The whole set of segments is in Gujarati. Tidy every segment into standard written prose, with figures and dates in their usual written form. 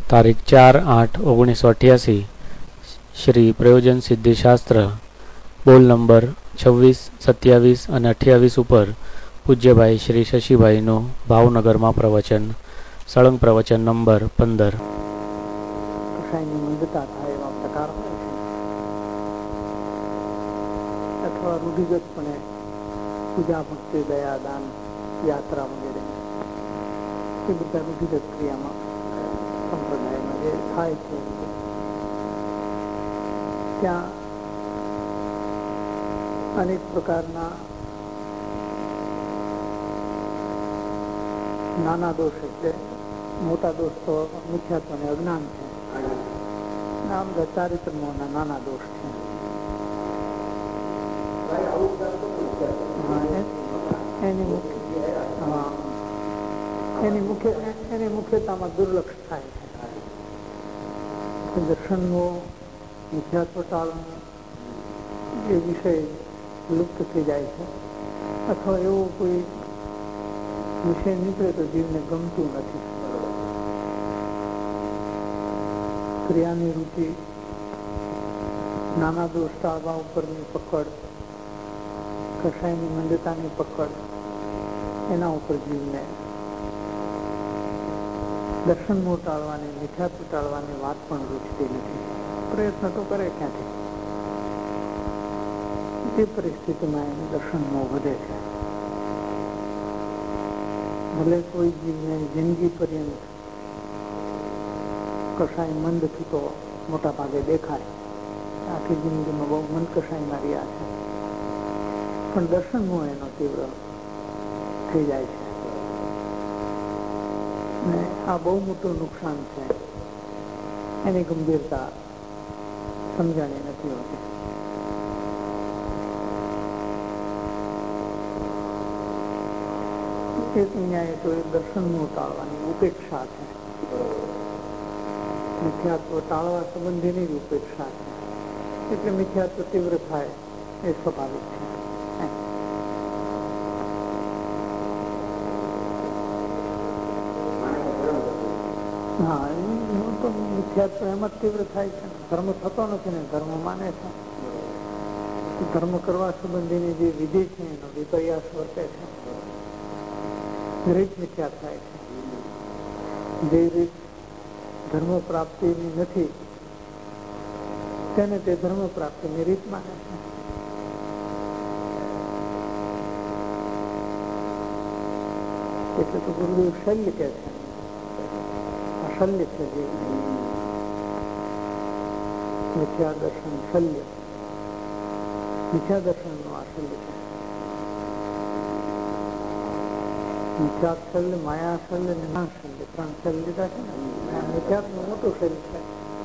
તારીખ 4/8/1988 શ્રી પ્રયોજન સિદ્ધિ શાસ્ત્ર બોલ નંબર 26, 27 અને 28 ઉપર પૂજ્યભાઈ શ્રી શશીભાઈનું ભાવનગરમાં પ્રવચન. સળંગ પ્રવચન નંબર 15. કસાયની મંદતા થાય એવા પ્રકાર હોય છે, અથવા રૂઢિગતપણે પૂજા, ભક્તિ, દયા, દાન, યાત્રા વગેરે એ બધા રૂઢિગત ક્રિયામાં સંપ્રદાયમાં જે થાય છે ત્યાં અનેક પ્રકારના નાના દોષ, એટલે મોટા દોષ તો મિથ્યાત્વ અને અજ્ઞાન છે, આ બધા ચારિત્રમોના નાના દોષ છે. એની મુખ્યતામાં દુર્લક્ષ થાય છે. દર્શનનો મિથ્યાત્વ ટાળવાનો એ વિષય લુપ્ત થઈ જાય છે, અથવા એવો કોઈ વિષય નીકળે તો જીવને ગમતું નથી. ક્રિયાની રુચિ, નાના દોષ ટાળવા ઉપરની પકડ, કસાયની મંદતાની પકડ, એના ઉપર જીવને દર્શન ટાળવાની, મિથ્યાત્વ ટાળવાની વાત પણ રૂચતી નથી. પ્રયત્ન તો કરે ક્યાંથી? તે પરિસ્થિતિમાં એને દર્શન મોહ વધે છે. ભલે કોઈ જીવને જિંદગી પર્યંત કસાય મંદ થતો મોટા ભાગે દેખાય, આખી જિંદગીમાં બહુ મંદ કસાયમાં રહ્યા છે, પણ દર્શન મોહ એનો તીવ્ર થઈ જાય છે. ને આ બહુ મોટું નુકસાન છે. એની ગંભીરતા સમજાણી નથી હોતી. એક ન્યાય તો એ દર્શન મોહ ટાળવાની ઉપેક્ષા છે, મિથ્યાત્વ ટાળવા સંબંધીની જ ઉપેક્ષા છે. એટલે મિથ્યાત્વ તીવ્ર થાય એ સ્વાભાવિક છે. હા, એનું તો મિથ્યાત્વ એમ જ તીવ્ર થાય છે. ધર્મ થતો નથી ને ધર્મ માને છે. ધર્મ કરવા સંબંધીની જે વિધિ છે એનો વિપર્યાસ વર્તે છે. રીત મિથ્યા થાય છે. જે રીત ધર્મ પ્રાપ્તિની નથી તેને તે ધર્મ પ્રાપ્તિની રીત માને છે. એટલે તો ગુરુદેવ શલ્ય કે છે, શલ્ય છે જે મિથ્યા દર્શન શલ્ય, મિથ્યા દર્શન નું આ શલ્ય છે. મિથ્યાત શલ્ય, માયા શલ્ય અને ના શલ્ય, ત્રણ શલ્ય લીધા છે ને. મિથ્યાત નું મોટું શલ્ય છે.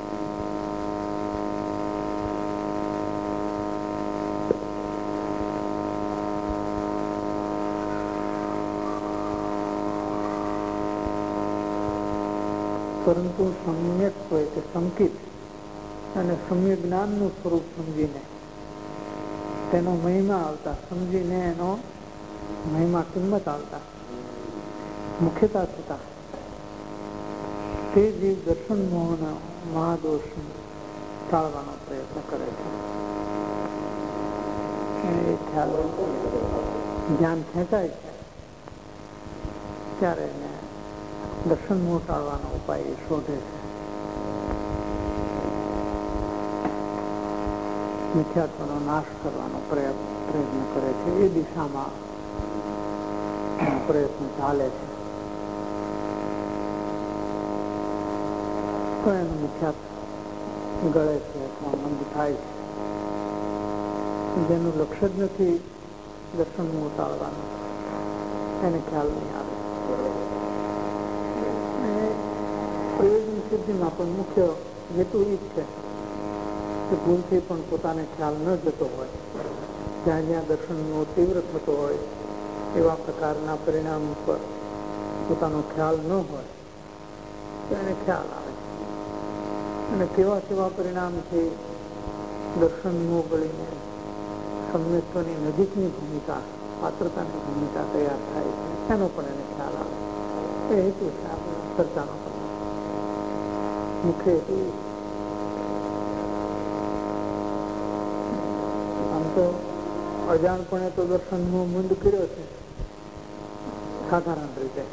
પરંતુ સમ્યક હોય કે સંકિત અને સમ્યક જ્ઞાનનું સ્વરૂપ સમજીને તેનો મહિમા આવતા, સમજીને એનો મહિમા કિંમત આવતા, મુખ્યતા થતા તે જીવ દર્શન મોહનો મહાદોષ ટાળવાનો પ્રયત્ન કરે છે. એ ખ્યાલ જ્ઞાન ખેંચાય છે ત્યારે એને દર્શન મોહ ટાળવાનો ઉપાય એ શોધે છે. મિથ્યાત્વનો નાશ કરવાનો પ્રયત્ન કરે છે. એ દિશામાં પ્રયત્ન ચાલે છે. તો એનું મિથ્યાત્વ ગળે છે અથવા મંદ થાય છે. જેનું લક્ષ્ય જ નથી દર્શન મોહ ટાળવાનું, એને ખ્યાલ નહીં આવે. પ્રયોજન સિદ્ધિમાં પણ મુખ્ય હેતુ એ જ છે કે ભૂલથી પણ પોતાને ખ્યાલ ન જતો હોય, જ્યાં જ્યાં દર્શનનો તીવ્ર થતો હોય એવા પ્રકારના પરિણામ ઉપર પોતાનો ખ્યાલ ન હોય તો એને ખ્યાલ આવે છે. અને કેવા કેવા પરિણામથી દર્શન મોહ ગળીને સમ્યક્ત્વની નજીકની ભૂમિકા, પાત્રતાની ભૂમિકા તૈયાર થાય છે, એનો પણ એને ખ્યાલ આવે. એ હેતુ છે આપણે ચર્ચાનો. મુખ્ય હેતુ આમ તો અજાણપણે તો દર્શનનો મંદ કર્યો છે સાધારણ રીતે,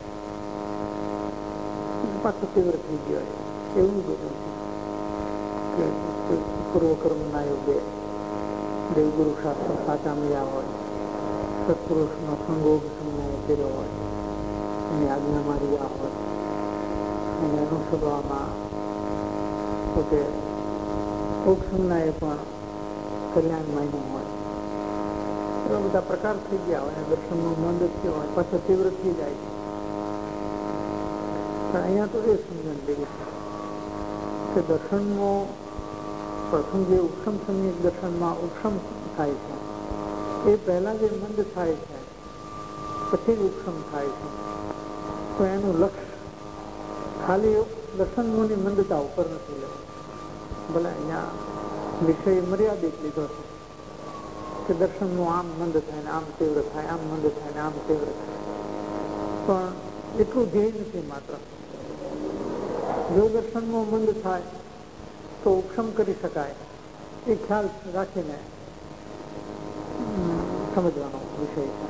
પાછો તીવ્ર થઈ ગયો એવું બધું છે કે પૂર્વકર્મના યોગે દેવગુરુ શાસ્ત્ર સાચા મળ્યા હોય, સત્પુરુષનો સંગોગ સમય કર્યો હોય, એની આજ્ઞામાં રહ્યા હોય, એને અનુસરવામાં પોતે મોક્ષના એ પણ કલ્યાણ માન્યું હોય, એવા બધા પ્રકાર થઈ ગયા હોય, દર્શનનો મંદ થયો હોય, પાછો તીવ્ર થઈ જાય છે. પણ અહીંયા તો એ સમજણ લેવી છે કે દર્શનનો પ્રથમ જે ઉપશમ સમ્યક દર્શનમાં ઉપશમ થાય છે, એ પહેલા જે મંદ થાય છે પછી જ ઉપશમ થાય છે. તો એનું લક્ષ્ય ખાલી દર્શનોની મંદતા ઉપર નથી લેવું. ભલે અહીંયા વિષય મર્યાદિત લીધો છે કે દર્શનનું આમ મંદ થાય ને આમ તીવ્ર થાય, આમ મંદ થાય ને આમ તીવ્ર થાય, પણ એટલું ધ્યેય નથી. માત્ર જો દર્શનમાં મંદ થાય તો ઉપશમ કરી શકાય એ ખ્યાલ રાખીને સમજવાનો વિષય છે.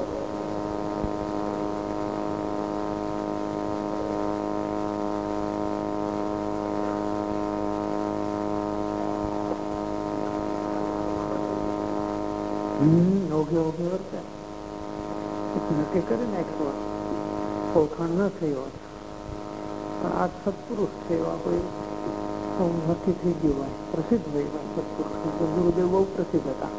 નક્કી કરી નાખ્યું ઓળખાણ ન થઈ હોત, પણ આ સત્પુરુષ છે એવા કોઈ નક્કી થઈ ગયું હોય, પ્રસિદ્ધ હોય સત્પુરુષ. ગુરુદેવ બહુ પ્રસિદ્ધ હતા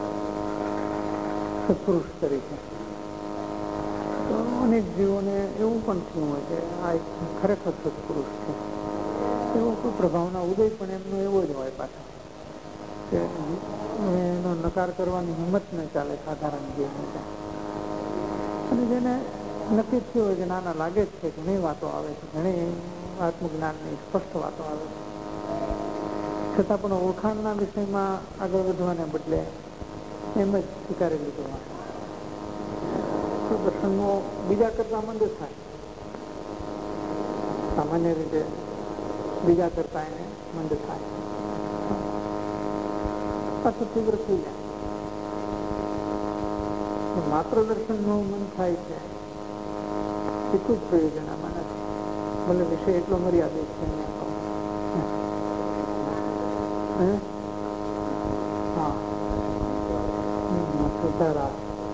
સત્પુરુષ તરીકે. તો અનેક જીવોને એવું પણ થયું હોય કે આ એક ખરેખર સત્પુરુષ છે, એવો કોઈ પ્રભાવના ઉદય પણ એમનો એવો જ હોય પાછા કે એનો નકાર કરવાની હિંમત ન ચાલે સાધારણ જીવને. અને જેને નક્કી થયું હોય કે નાના લાગે જ છે, ઘણી વાતો આવે છે, ઘણી આત્મજ્ઞાનની સ્પષ્ટ વાતો આવે છે, છતાં પણ ઓળખાણના વિષયમાં આગળ વધવાને બદલે એમ જ સ્વીકારી લીધું હોય તો દર્શનનો બીજા કરતા મંદ થાય. સામાન્ય રીતે બીજા કરતા એને મંદ થાય, પાછું તીવ્ર થઈ જાય. માત્ર દર્શનનું મન થાય છે એટલું જ પ્રયોજન આમાં નથી. ભલે વિષય એટલો મર્યાદિત છે. હા, સુધારા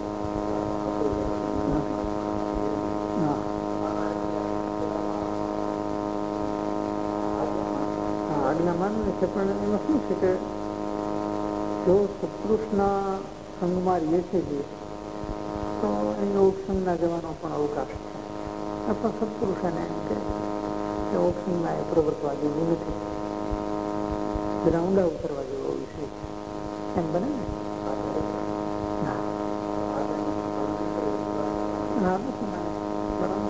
આજ્ઞા માનવી છે, પણ એમાં શું છે કે જો સત્પુરુષના સંગમાં રહીએ છીએ તો એને ઉપસંગના જવાનો પણ અવકાશ છે. પણ સત્પુરુષ એને એમ કે ઉપસંગના એ પ્રવર્તવા જેવું નથી, જરા ઊંડા ઉતરવા જેવો વિષય છે, એમ બને ને? ના નથી બરાબર.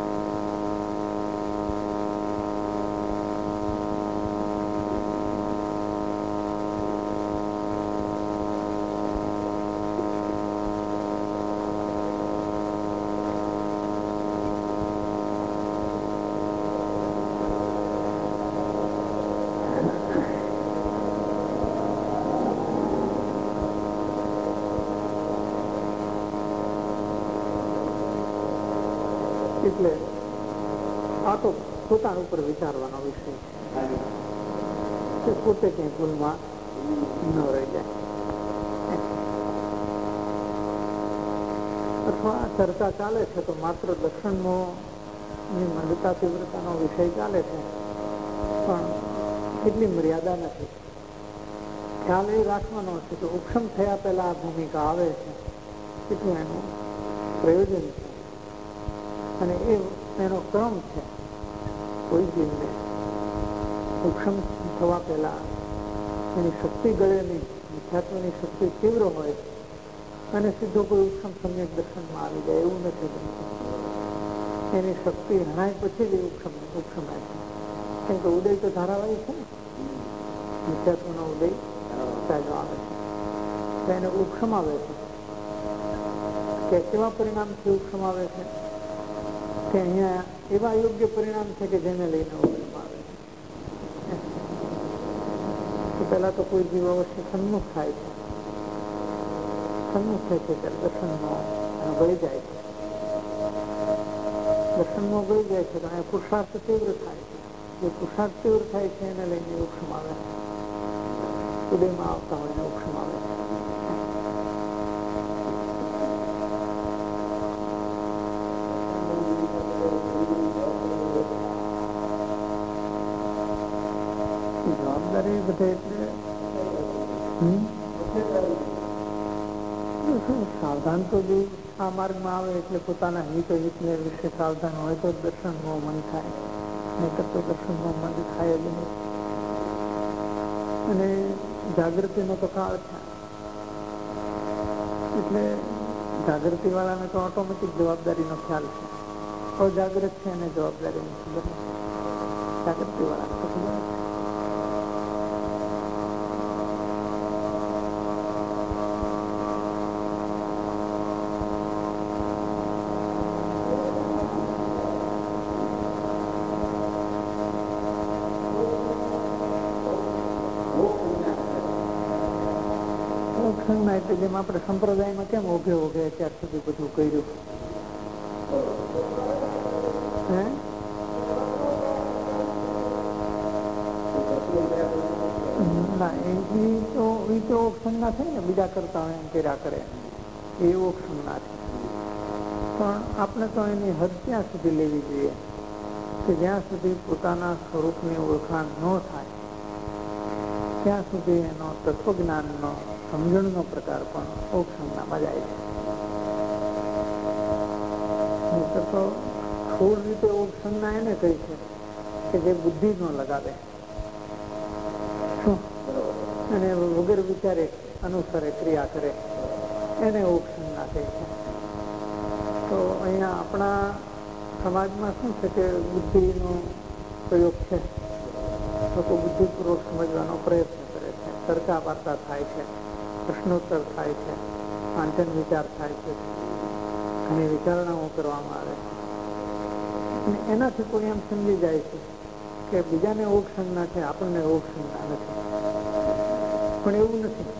એટલે આ તો પોતાના ઉપર વિચારવાનો વિષય છે, પોતે ક્યાંય ભૂલમાં ન રહી જાય. અથવા ચર્ચા ચાલે છે તો માત્ર દર્શનનો મંદતા તીવ્રતાનો વિષય ચાલે છે, પણ એટલી મર્યાદા નથી. ખ્યાલ એ રાખવાનો છે કે ઉપશમ થયા પહેલા આ ભૂમિકા આવે છે, એટલું એનું પ્રયોજન છે. અને એનો ક્રમ છે. કોઈ જીવને ઉપશમ થવા પહેલા એની શક્તિ ગળે નહીં, મિથ્યાત્વની શક્તિ તીવ્ર હોય અને સીધો કોઈ ઉપશમ સમ્યક દર્શનમાં આવી જાય એવું નથી બનતું. એની શક્તિ હણાય પછી જ ઉપશમાય છે. કેમ કે ઉદય તો ધારાવાહી છે ને, મિથ્યાત્વનો ઉદય ચાલ્યો આવે છે, તો એને ઉપશમ આવે છે. કે કેવા પરિણામથી ઉપશમ આવે છે કે અહીંયા એવા યોગ્ય પરિણામ છે કે જેને લઈને ઉપશમ આવે છે. પેલા તો કોઈ જીવ અવશ્ય સન્મુખ થાય છે, સન્મુખ થાય છે ત્યારે દર્શનનો ગળી જાય છે. દર્શનમાં ગળી જાય છે તો અહીંયા પુરુષાર્થ તીવ્ર થાય છે. જે પુરુષાર્થ તીવ્ર થાય છે એને લઈને ઉપશમ આવે છે. ઉદયમાં આવતા હોય એને ઉપશમ આવે છે. જવાબદારી બધે એટલે સાવધાન તો જે આ માર્ગમાં આવે એટલે પોતાના હિતને વિશે સાવધાન હોય તો દર્શનનું મન થાય, નહીતર તો દર્શનનું મન થાય જ નહીં. અને જાગૃતિનો તો કાળ છે એટલે જાગૃતિ વાળાને તો ઓટોમેટિક જવાબદારીનો ખ્યાલ છે. અજાગૃત છે એને જવાબદારીની ખબર નથી, જાગૃતિ વાળાને તો ખબર છે. એટલે જેમ આપણે સંપ્રદાયમાં કેમ ઓઘે ઓઘે અત્યાર સુધી બધું કર્યું, ના એ તો ઓક્ષણ થાય ને, બીજા કરતા હોય એમ કર્યા કરે એ ઓક્ષણ ના છે. પણ આપણે તો એની હદ ત્યાં સુધી લેવી જોઈએ કે જ્યાં સુધી પોતાના સ્વરૂપની ઓળખાણ ન થાય ત્યાં સુધી એનો તત્વજ્ઞાનનો સમજણનો પ્રકાર પણ ઓક્ષણનામાં જાય છે. તો સ્થૂળ રીતે ઓક્ષણના એને કહી છે કે જે બુદ્ધિ ન લગાવે, શું અને વગર વિચારે અનુસરે ક્રિયા કરે એને ઓક્ષણના કહે છે. તો અહીંયા આપણા સમાજમાં શું છે કે બુદ્ધિનો પ્રયોગ છે, લોકો બુદ્ધિપૂર્વક સમજવાનો પ્રયત્ન કરે છે, ચર્ચા વાર્તા થાય છે, પ્રશ્નોત્તર થાય છે, વાંચન વિચાર થાય છે, ઘણી વિચારણાઓ કરવામાં આવે છે. અને એનાથી કોઈ એમ સમજી જાય છે કે બીજાને ઓક્ષણના છે, આપણને ઓક્ષણના નથી. પણ એવું નથી.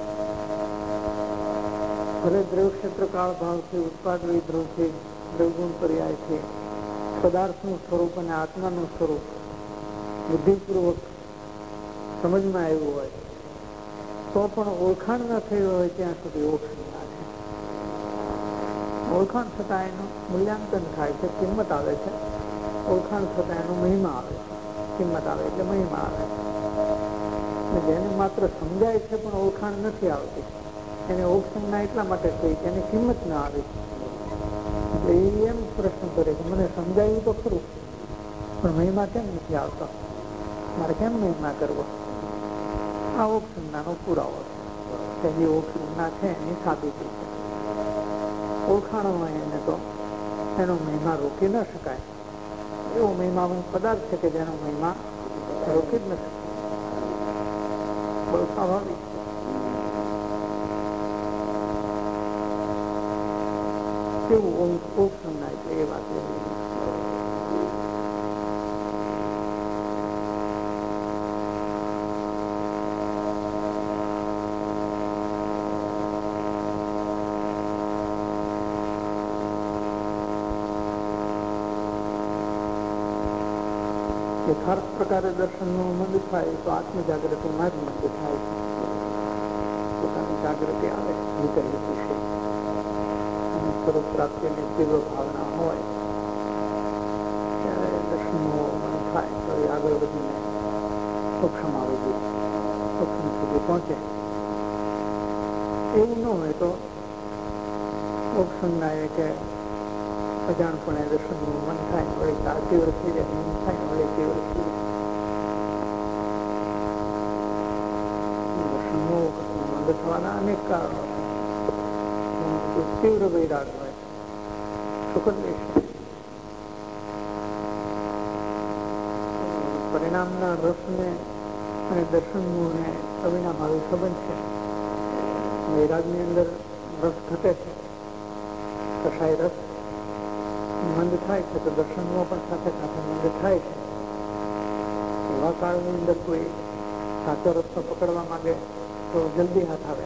ભલે દ્રવ્ય ક્ષેત્ર કાળ ભાવથી, ઉત્પાદ વિદ્રોહથી, દ્રવગુણ પર્યાયથી પદાર્થનું સ્વરૂપ અને આત્માનું સ્વરૂપ બુદ્ધિપૂર્વક સમજમાં આવ્યું હોય તો પણ ઓળખાણ ના થઈ હોય ત્યાં સુધી ઓળખાણ ના છે. ઓળખાણ થતા એનું મૂલ્યાંકન થાય છે, કિંમત આવે છે. ઓળખાણ થતા એનો મહિમા આવે છે, કિંમત આવે એટલે મહિમા આવે છે. જેને માત્ર સમજાય છે પણ ઓળખાણ નથી આવતી એને ઓળખાણના એટલા માટે કહી કે એની કિંમત ના આવી. એટલે એ એમ પ્રશ્ન કરે કે મને સમજાયું તો ખરું પણ મહિમા કેમ નથી આવતો, મારે કેમ મહિમા કરવો? આ ઓક્ષણનાનો પુરાવો છે, જે ઓક્ષણના છે એની સાબિતી છે. ઓળખાણ હોય એને તો એનો મહિમા રોકી ન શકાય. એવો મહિમા પદાર્થ છે કે જેનો મહિમા રોકી જ ન શકાય, બહુ સ્વાભાવિક. કેવું ઓક્ષણના એટલે એ વાત યથાર્થ પ્રકારે દર્શનનું મંદ થાય તો આત્મજાગૃતિમાં જ મંદ થાય છે. પોતાની જાગૃતિ આવે વિચલિત વિશે અને સ્વરૂપ પ્રાપ્તિની તીવ્ર ભાવના હોય ત્યારે દર્શનનું મન થાય તો એ આગળ વધીને સૂક્ષ્મ આવી જાય, સૂક્ષ્મ સુધી પહોંચે. એવું ન હોય તો ઓક્ષણના એ કે અજાણપણે દર્શનનું મન થાય, વળી આ તીવ્ર થઈ જાય, મન થાય વળી તીવ્ર થઈ જાય. દર્શનનું મંદ થવાના અનેક કારણો છે. તીવ્ર વૈરાગ હોય, સુખદ્વેષ, પરિણામના રસને અને દર્શનનું ને અવિનાભાવી સંબંધ છે. વૈરાગની અંદર રસ ઘટે છે, કસાય રસ મંદ થાય છે તો દર્શનનો પણ સાથે સાથે મંદ થાય છે. એવા કાળની અંદર કોઈ સાચો રસ્તો પકડવા માંગે તો જલ્દી હાથ આવે.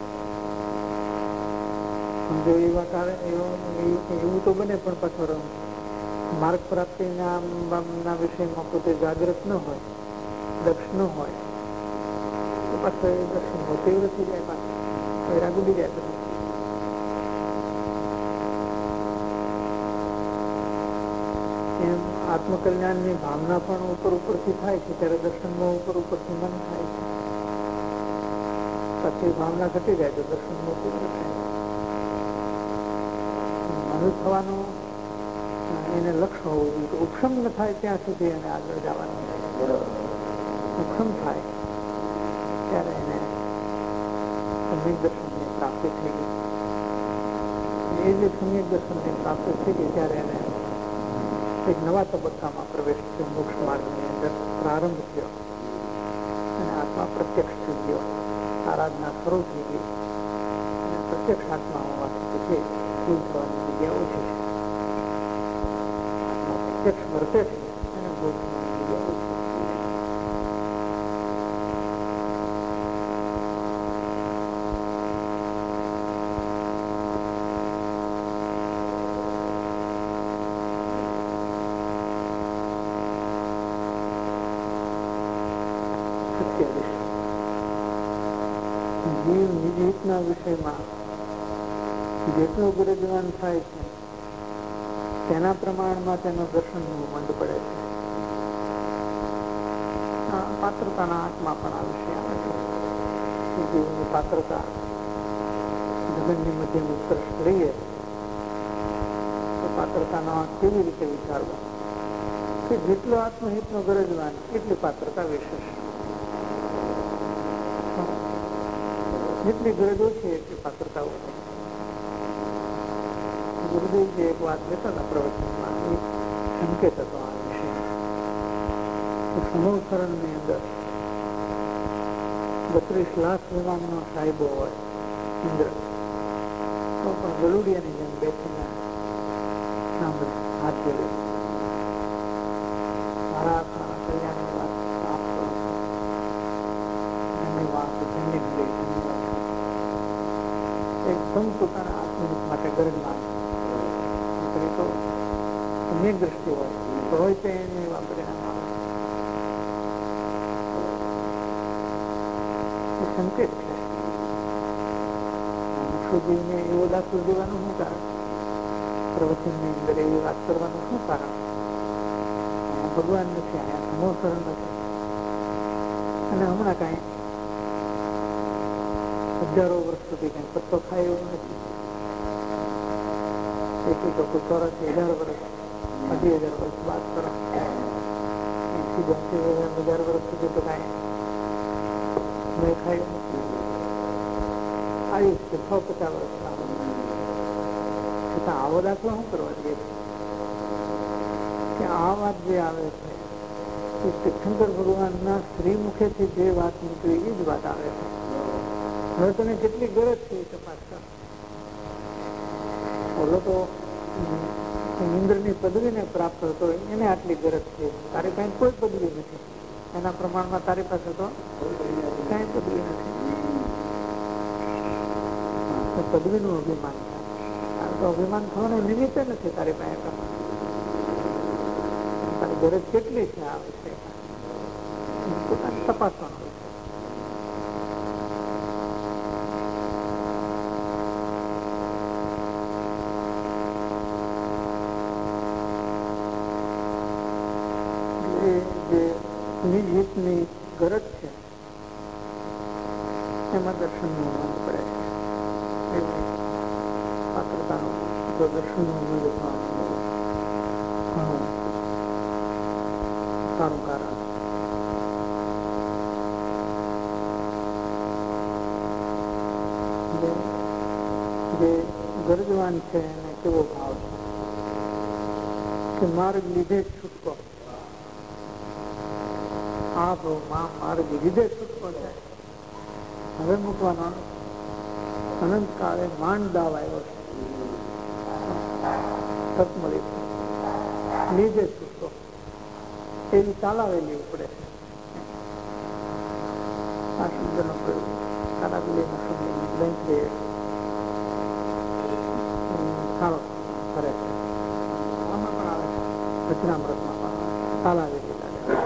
જો એ વાત આવે એવું તો બને, પણ પાછો માર્ગ પ્રાપ્તિના વિષયમાં પોતે જાગૃત ન હોય, દક્ષ ન હોય તો પાછો એ દર્શન તીવ્ર થઈ જાય, પાછો વૈરાગ ઉડી જાય. એમ આત્મકલ્યાણની ભાવના પણ ઉપરથી થાય છે, ત્યારે દર્શનમાં ઉપરથી મન થાય છે. પછી ભાવના ઘટી જાય તો દર્શનમાં તીવ્ર થાય. મન થવાનું એને લક્ષ્ય હોવું જોઈએ. ઉપશમ ન થાય ત્યાં સુધી એને આગળ જવાનું. ઉપશમ થાય ત્યારે એને સમ્યક દર્શનની પ્રાપ્તિ થઈ ગઈ. એ જે સમ્યક દર્શનની પ્રાપ્તિ થઈ ગઈ ત્યારે એને એક નવા તબક્કામાં પ્રવેશ થયો. મોક્ષ માર્ગની અંદર પ્રારંભ થયો અને આત્મા પ્રત્યક્ષ થઈ ગયો. આરાધના શરૂ થઈ ગઈ અને પ્રત્યક્ષ આત્મા હોવાથી પછી ભૂલ થવાની જગ્યા ઓછી છે. આત્મા પ્રત્યક્ષ વર્તે છે અને ભૂલ થવાની જગ્યા ઓછી. જીવ નિજહિતના વિષયમાં જેટલું ગુરુજ્ઞાન થાય છે તેના પ્રમાણમાં તેનું દર્શનનું મંદ પડે છે. પાત્રતાના આત્મા પણ આ વિષય આવે છે. જીવની પાત્રતા જગનની મધ્યમ ઉત્કર્ષ રહીએ તો પાત્રતાનો કેવી રીતે વિચારવો કે જેટલો આત્મહિતનો ગરજવાન એટલી પાત્રતા વિશેષ. જેટલી ગરજ ઓછી એટલી પાત્રતા ઓછી. ગુરુદેવજી એક વાત કહેતા હતા પ્રવચનમાં, એક સંકેત હતો આ વિશે. સમૂહકરણની અંદર 32 લાખ વિમાનનો સાહેબો હોય ઇન્દ્ર, તો પણ ગલુડિયાની જેમ બેસીને સાંભળે, હાથ જોડે, મારા આત્માના કલ્યાણની વાત આપ કરો છો, ધન્યવાદ, ધન્યવાદ. એકદમ પોતાના આત્મહિત માટે ગરજવાન તો સમ્યક દ્રષ્ટિ હોય તો હોય તો એને એવા પરિણામ આવે. એ સંકેત છે. મુક્ષુજીવને એવો દાખલો દેવાનું શું કારણ? પ્રવચનની અંદર એવી વાત કરવાનું શું કારણ? ભગવાન નથી, અહીંયા સમોસરણ નથી અને હમણાં કાંઈ હજારો વર્ષ સુધી કઈ પત્તો ખાય એવું નથી. એથી તો કોઈ 84,000 વર્ષ, 80,000 વર્ષ બાદ કરો, 80,000 વર્ષ સુધી તો કઈ મેં ખાયું નથી. આયુષ છે 150 વર્ષ છતાં આવો દાખલો શું કરવા દે છે કે આ વાત જે આવે છે એ તીર્થંકર ભગવાનના શ્રી મુખેથી જે વાત નીકળી એ જ વાત આવે છે. હવે તને કેટલી ગરજ છે એ તપાસ કર. બોલો તો ઇન્દ્રની પદવીને પ્રાપ્ત હતો એને આટલી ગરજ છે, તારી પાસે કોઈ પદવી નથી, એના પ્રમાણમાં તારી પાસે તો કઈ પદવી નથી. પદવીનું અભિમાન થાય તો અભિમાન થવાનું નિમિત્ત નથી તારી પાસે. તારી ગરજ કેટલી છે આ વિશે પોતાને તપાસવાનું છે. નિજહિતની ગરજ છે એમાં દર્શનનું અનુભવ પડે છે. પાત્રતાનું જો દર્શનનું અનુભવ થવાનું સારું કારણ. જે ગરજવાન છે એને કેવો ભાવ છે કે માર્ગ લીધે જ છૂટકો, આ ભાવમાં માર્ગ લીધે છૂટકો છે. હવે મૂકવાનો અનંત કાળે માંડ દાવ આવ્યો છે, તક મળી છે, લીધે છૂટકો એવી ચાલાવેલી ઉપડે છે. આ શબ્દનો પ્રયોગ તાલાવેલીના શબ્દનો લઈને સારો કરે છે. આમાં પણ આવે છે, વચનામૃતમાં પણ તાલાવેલી લાગે.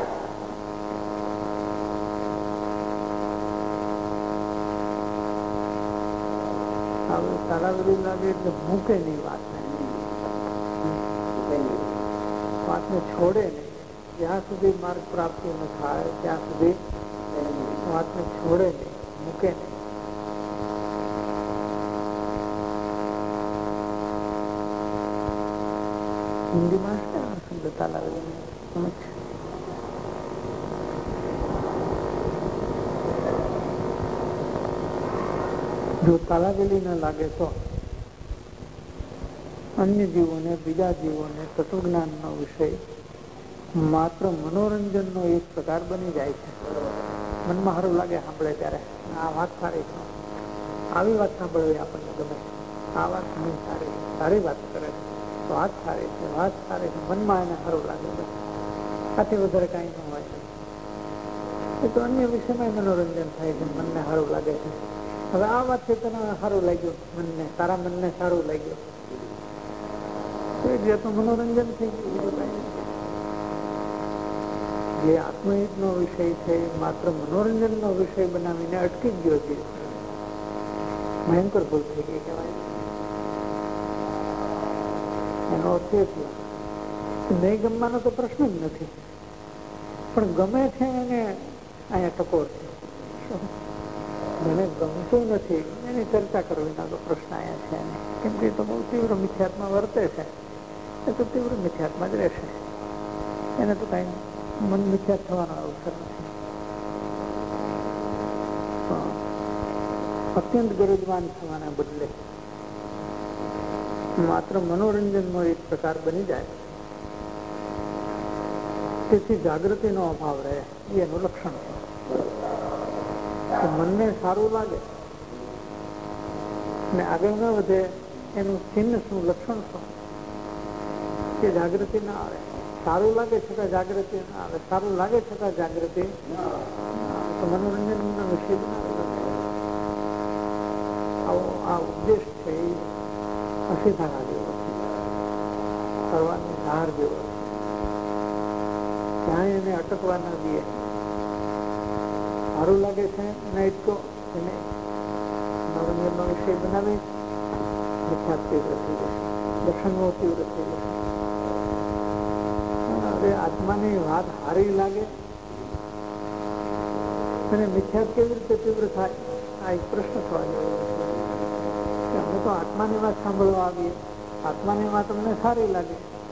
તાલાવેલી લાગે એટલે મૂકે નહીં વાતને છોડે નહીં. જ્યાં સુધી માર્ગ પ્રાપ્તિ ન થાય ત્યાં સુધી વાતને છોડે નહીં, મૂકે નહીં. હિન્દીમાં છે શબ્દ તાલાવેલી સમજ છે. જો તાલાવેલી ન લાગે તો અન્ય જીવોને, બીજા જીવોને તત્વજ્ઞાનનો વિષય માત્ર મનોરંજનનો એક પ્રકાર બની જાય છે. મનમાં સારું લાગે સાંભળે ત્યારે આ વાત સારી છે, આવી વાત સાંભળવી આપણને ગમે, આ વાત નહીં સારી, સારી વાત કરે છે, વાત સારી છે, વાત સારી છે, મનમાં એને સારું લાગે. બસ આથી વધારે કાંઈ ન હોય. એ તો અન્ય વિષયમાં મનોરંજન થાય છે, મનને સારું લાગે છે. હવે આ વાત છે તને સારું લાગ્યું, મનને, તારા મનને સારું લાગ્યું, એક જાતનું મનોરંજન થઈ ગયું. જે આત્મહિતનો વિષય છે માત્ર મનોરંજનનો વિષય બનાવીને અટકી ગયો છે, ભયંકર ભૂલ થઈ ગઈ કહેવાય. એનો અર્થ એ થયો નહીં ગમવાનો તો પ્રશ્ન જ નથી, પણ ગમે છે એને અહીંયા ટકોર છે. મને ગમતું નથી એની ચર્ચા કરવીના તો પ્રશ્ન અહીંયા છે, કેમ કે તો બહુ તીવ્ર મિથ્યાત્મા વર્તે છે, એ તો તીવ્ર મિથ્યાત્મા જ રહેશે. એને તો કઈ મન મિથ્યાત થવાનો અવસર નથી. અત્યંત ગરજવાન થવાના બદલે માત્ર મનોરંજનનો એક પ્રકાર બની જાય, તેથી જાગૃતિનો અભાવ રહે, એનું લક્ષણ છે. મનને સારું લાગે ને આગળ ન વધે એનું ચિહ્ન શું, લક્ષણ શું? કે જાગૃતિ ના આવે. સારું લાગે છતાં જાગૃતિ ના આવે, સારું લાગે છતાં જાગૃતિ તો મનોરંજનનો વિષય બનાવેલો. આવો આ ઉપદેશ છે એ અસીધારા જેવો છે, કરવાની ધાર જેવો છે. ક્યાંય એને અટકવા ન દે. સારું લાગે છે નહીં તો એને મનોરંજનનો વિષય બનાવી મિથ્યાત્વ તીવ્ર થઈ જશે, દર્શનનો તીવ્ર થઈ જશે. હવે આત્માની વાત સારી લાગે અને મિથ્યાત્વ કેવી રીતે તીવ્ર થાય, આ એક પ્રશ્ન થવા જેવો છે. અમે તો આત્માની વાત સાંભળવા આવીએ, આત્માની વાત અમને સારી લાગે,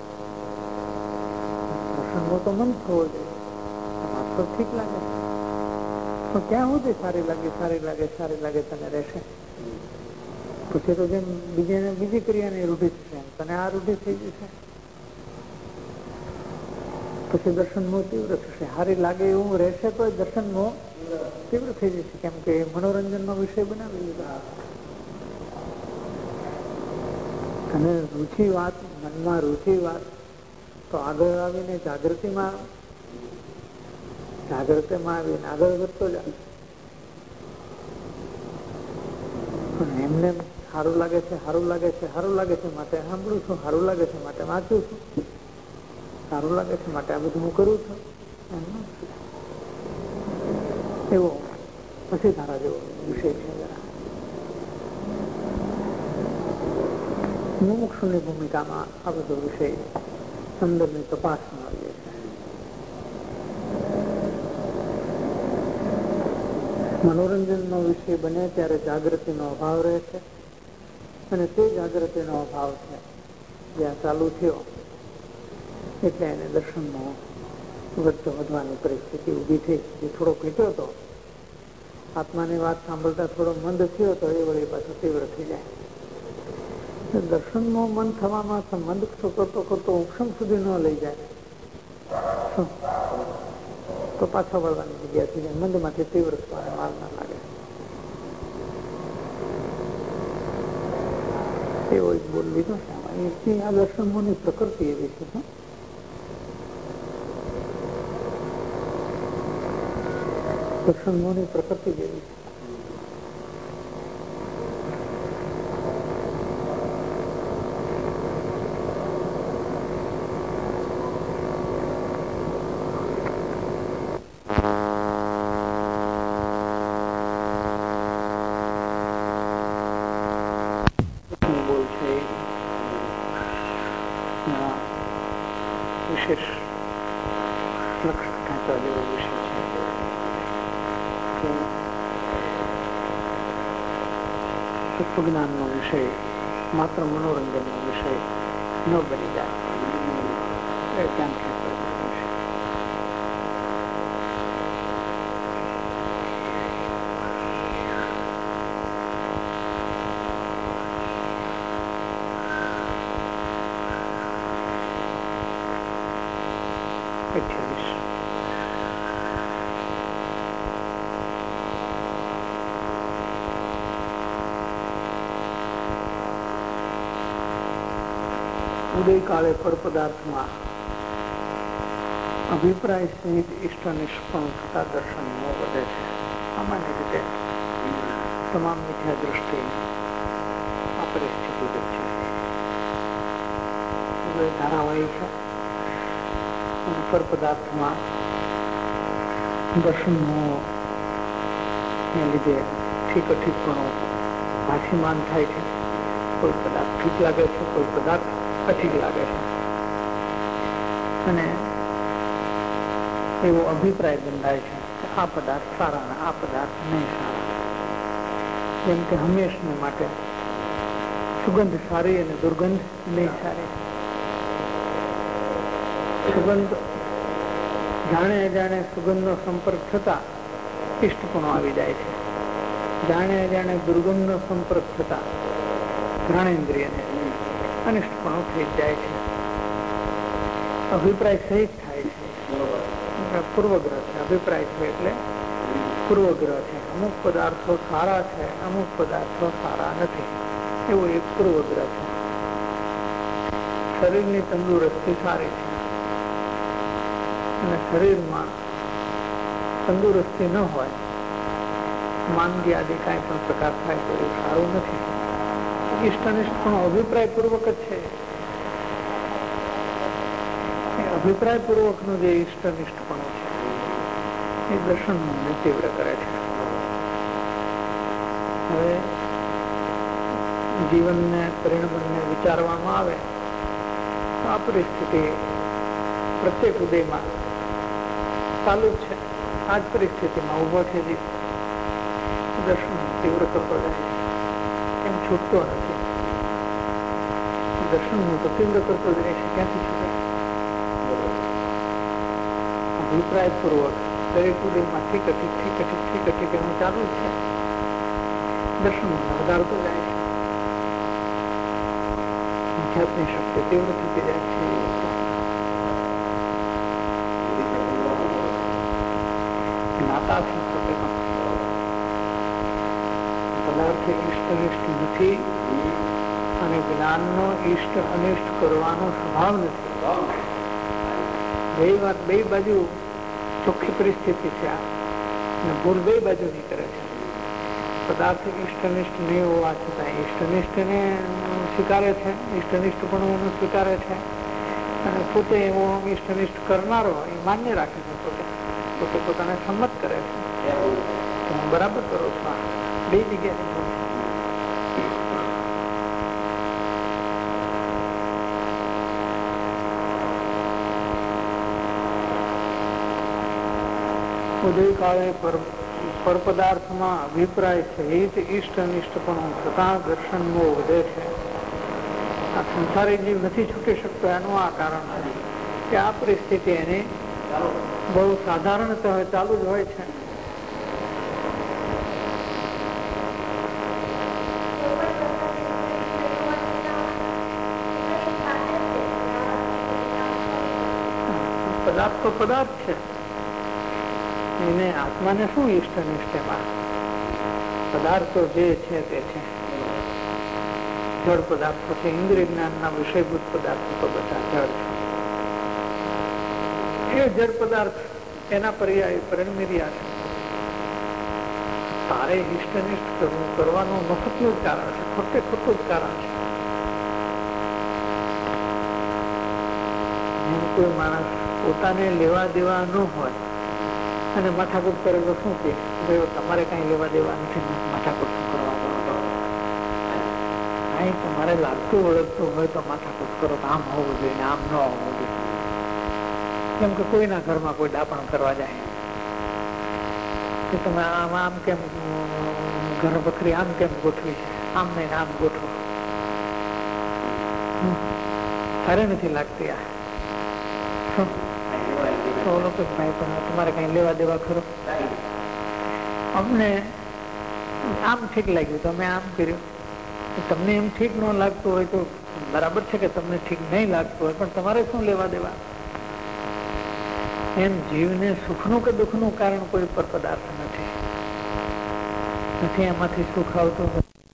દર્શનનો તો મન થવો જોઈએ, વાત તો ઠીક લાગે, પણ ક્યાં સુધી સારી લાગે, સારી લાગે, સારી લાગે તને રહેશે? પછી તો જેમ બીજી ક્રિયાની રૂઢિ છે તને આ રૂઢિ થઈ જશે. પછી દર્શન મોહ તીવ્ર થશે. સારી લાગે એવું રહેશે તો દર્શન મોહ તીવ્ર થઈ જશે, કેમ કે મનોરંજનનો વિષય બનાવી લીધો. અને રુચિ વાત, મનમાં રુચિ વાત તો આગળ આવીને જાગૃતિમાં આવીને આગળ વધતો જાય. પણ એમને સારું લાગે છે, સારું લાગે છે, સારું લાગે છે માટે સાંભળું છું, સારું લાગે છે માટે વાંચું છું, સારું લાગે છે માટે આ બધું હું કરું છું, એવો પછી ધારા જેવો વિષય છે. મુમુક્ષુની ભૂમિકામાં આ બધો વિષય અંદરની તપાસમાં આવીએ છે. મનોરંજનનો વિષય બને ત્યારે જાગૃતિનો અભાવ રહે છે, અને તે જાગૃતિનો અભાવ છે જ્યાં ચાલુ થયો એટલે એને દર્શનનો વધવાની પરિસ્થિતિ ઊભી થઈ. જે થોડો ઘટ્યો હતો, આત્માની વાત સાંભળતા થોડો મંદ થયો તો એ વળી પાછો તીવ્ર થઈ જાય. દર્શનનો મન થવામાં મંદ કરતો કરતો ઉપશમ સુધી ન લઈ જાય તો પાછા વળવાની જગ્યા થઈ જાય, મંદમાંથી તીવ્ર થવાને માલ ના લાગે. એવો એક બોલ લીધો છે. આ દર્શનોની પ્રકૃતિ એવી છે. દર્શન મોહની પ્રકૃતિ જેવી છે. વિશેષ લક્ષ ખેંચવા જેવો વિષય છે કે તત્વજ્ઞાનનો વિષય માત્ર મનોરંજનનો વિષય ન બની જાય એ ધ્યાન ખેંચવા જેવો વિષય. ઉદયકાળે પર પદાર્થમાં અભિપ્રાય સહિત ઇષ્ટ નિષ્પણ થતા દર્શન મોહ વધે છે. સામાન્ય રીતે તમામ મિથ્યા દૃષ્ટિ આ પરિસ્થિતિ છે. ધારાવાહી છે અને પર પદાર્થમાં દર્શન મોહ ને લીધે ઠીક અઠીકપણું ભાષીમાન થાય છે. કોઈ પદાર્થ ઠીક લાગે છે, કોઈ પદાર્થ અઠીક લાગે છે અને એવો અભિપ્રાય બંધાય છે કે આ પદાર્થ સારા અને આ પદાર્થ નહીં સારા. જેમ કે હંમેશને માટે સુગંધ સારી અને દુર્ગંધ નહીં સારી. સુગંધ જાણે અજાણે સુગંધનો સંપર્ક થતા ઇષ્ટપણું આવી જાય છે. જાણે અજાણે દુર્ગંધનો સંપર્ક થતા ઘ્રાણેન્દ્રિયને અનિષ્ટપણું થઈ જાય છે. અભિપ્રાય સહિત થાય છે. પૂર્વગ્રહ છે. અભિપ્રાય છે એટલે પૂર્વગ્રહ છે. અમુક પદાર્થો સારા છે, અમુક પદાર્થો સારા નથી, એવો એક પૂર્વગ્રહ છે. શરીરની તંદુરસ્તી સારી છે અને શરીરમાં તંદુરસ્તી ન હોય, માંદગી આદિ કાંઈ પણ પ્રકાર થાય તો એ સારું નથી. ઇષ્ટનિષ્ઠ પણ અભિપ્રાય પૂર્વક જ છે. અભિપ્રાય પૂર્વક નું જે ઇષ્ટનિષ્ઠ પણ છે એ દર્શન મને તીવ્ર કરે છે. હવે જીવનને પરિણમને વિચારવામાં આવે તો આ પરિસ્થિતિ પ્રત્યેક ઉદયમાં ચાલુ જ છે. આ જ પરિસ્થિતિમાં ઉભો છે જે દર્શન તીવ્ર કરતો જાય છે. એમ છૂટતો નથી. દર્શન નું તો તીવ્ર કરતો જ રહે છે. ક્યાંથી છૂટે? અભિપ્રાય પૂર્વક દરેક ઉદયમાં ઠીક એનું ચાલુ જ છે. દર્શન વધારતો જાય છે. અધ્યાત્મની શક્તિ તીવ્ર થતી જાય છે. નાતા પદાર્થ ઇષ્ટનિષ્ઠ નથી અને જ્ઞાનનો ઇષ્ટ અનિષ્ટ કરવાનો સ્વભાવ નથી. બે બાજુ ચોખ્ખી પરિસ્થિતિ છે અને ભૂલ બે બાજુની કરે છે. પદાર્થ ઇષ્ટનિષ્ઠ નહીં હોવા છતાં ઇષ્ટનિષ્ઠને સ્વીકારે છે, ઇષ્ટનિષ્ઠ પણ એનું સ્વીકારે છે અને પોતે એવો ઇષ્ટનિષ્ઠ કરનારો એ માન્ય રાખે છે. પોતે પોતાને સંમત કરે છે કે હું બરાબર કરું છું. બે જગ્યાએ ઉદયકાળે પર પદાર્થમાં અભિપ્રાય સહિત ઇષ્ટ અનિષ્ટ પણ છતાં દર્શન મોહ વધે છે. આ સંસારી જીવ નથી છૂટી શકતો. એનું આ કારણ છે કે આ પરિસ્થિતિ એની બહુ સાધારણત ચાલુ જ હોય છે. પદાર્થ તો પદાર્થ છે. એને આત્માને શું ઇષ્ટ અનિષ્ટ? એમાં પદાર્થો જે છે તે છે. જળ પદાર્થો છે. ઇન્દ્રિય જ્ઞાનના વિષયભૂત પદાર્થો તો બધા જળ છે. એ જળ પદાર્થ એના પર્યાય પરિણમી રહ્યા છે. તારે ઇષ્ટનિષ્ઠ કરવાનું મફતનું જ કારણ છે, ખોટે ખોટું જ કારણ છે. જેમ કોઈ માણસ પોતાને લેવા દેવા ન હોય અને માથાકૂટ કરે તો શું કે તમારે કઈ લેવા દેવા નથી, માથાકૂટ શું કરવા કરો? કઈ તમારે લાગતું ઓળખતું હોય તો માથાકૂટ કરો, આમ હોવું જોઈએ, આમ ન હોવું જોઈએ. કેમ કે કોઈના ઘરમાં કોઈ દાપણ કરવા જાય કે તમે આમ કેમ ઘર બકરી આમ કેમ ગોઠવી છે, આમ નહીં આમ ગોઠવો, સારે નથી લાગતી આ. ભાઈ પણ તમારે કઈ લેવા દેવા ખરો? અમને આમ ઠીક લાગ્યું તો અમે આમ કર્યું. તમને એમ ઠીક ન લાગતું હોય તો બરાબર છે કે તમને ઠીક નહીં લાગતું હોય, પણ તમારે શું લેવા દેવા? એમ જીવને સુખનું કે દુઃખનું કારણ કોઈ પર પદાર્થ નથી, એમાંથી સુખ આવતું.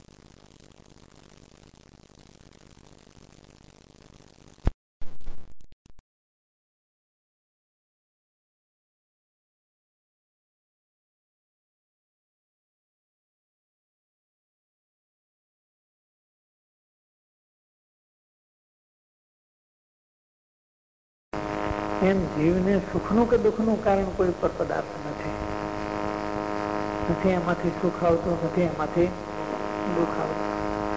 એમ જીવને સુખનું કે દુઃખનું કારણ કોઈ પર પદાર્થ નથી, એમાંથી સુખ આવતું, નથી એમાંથી દુઃખ આવતું.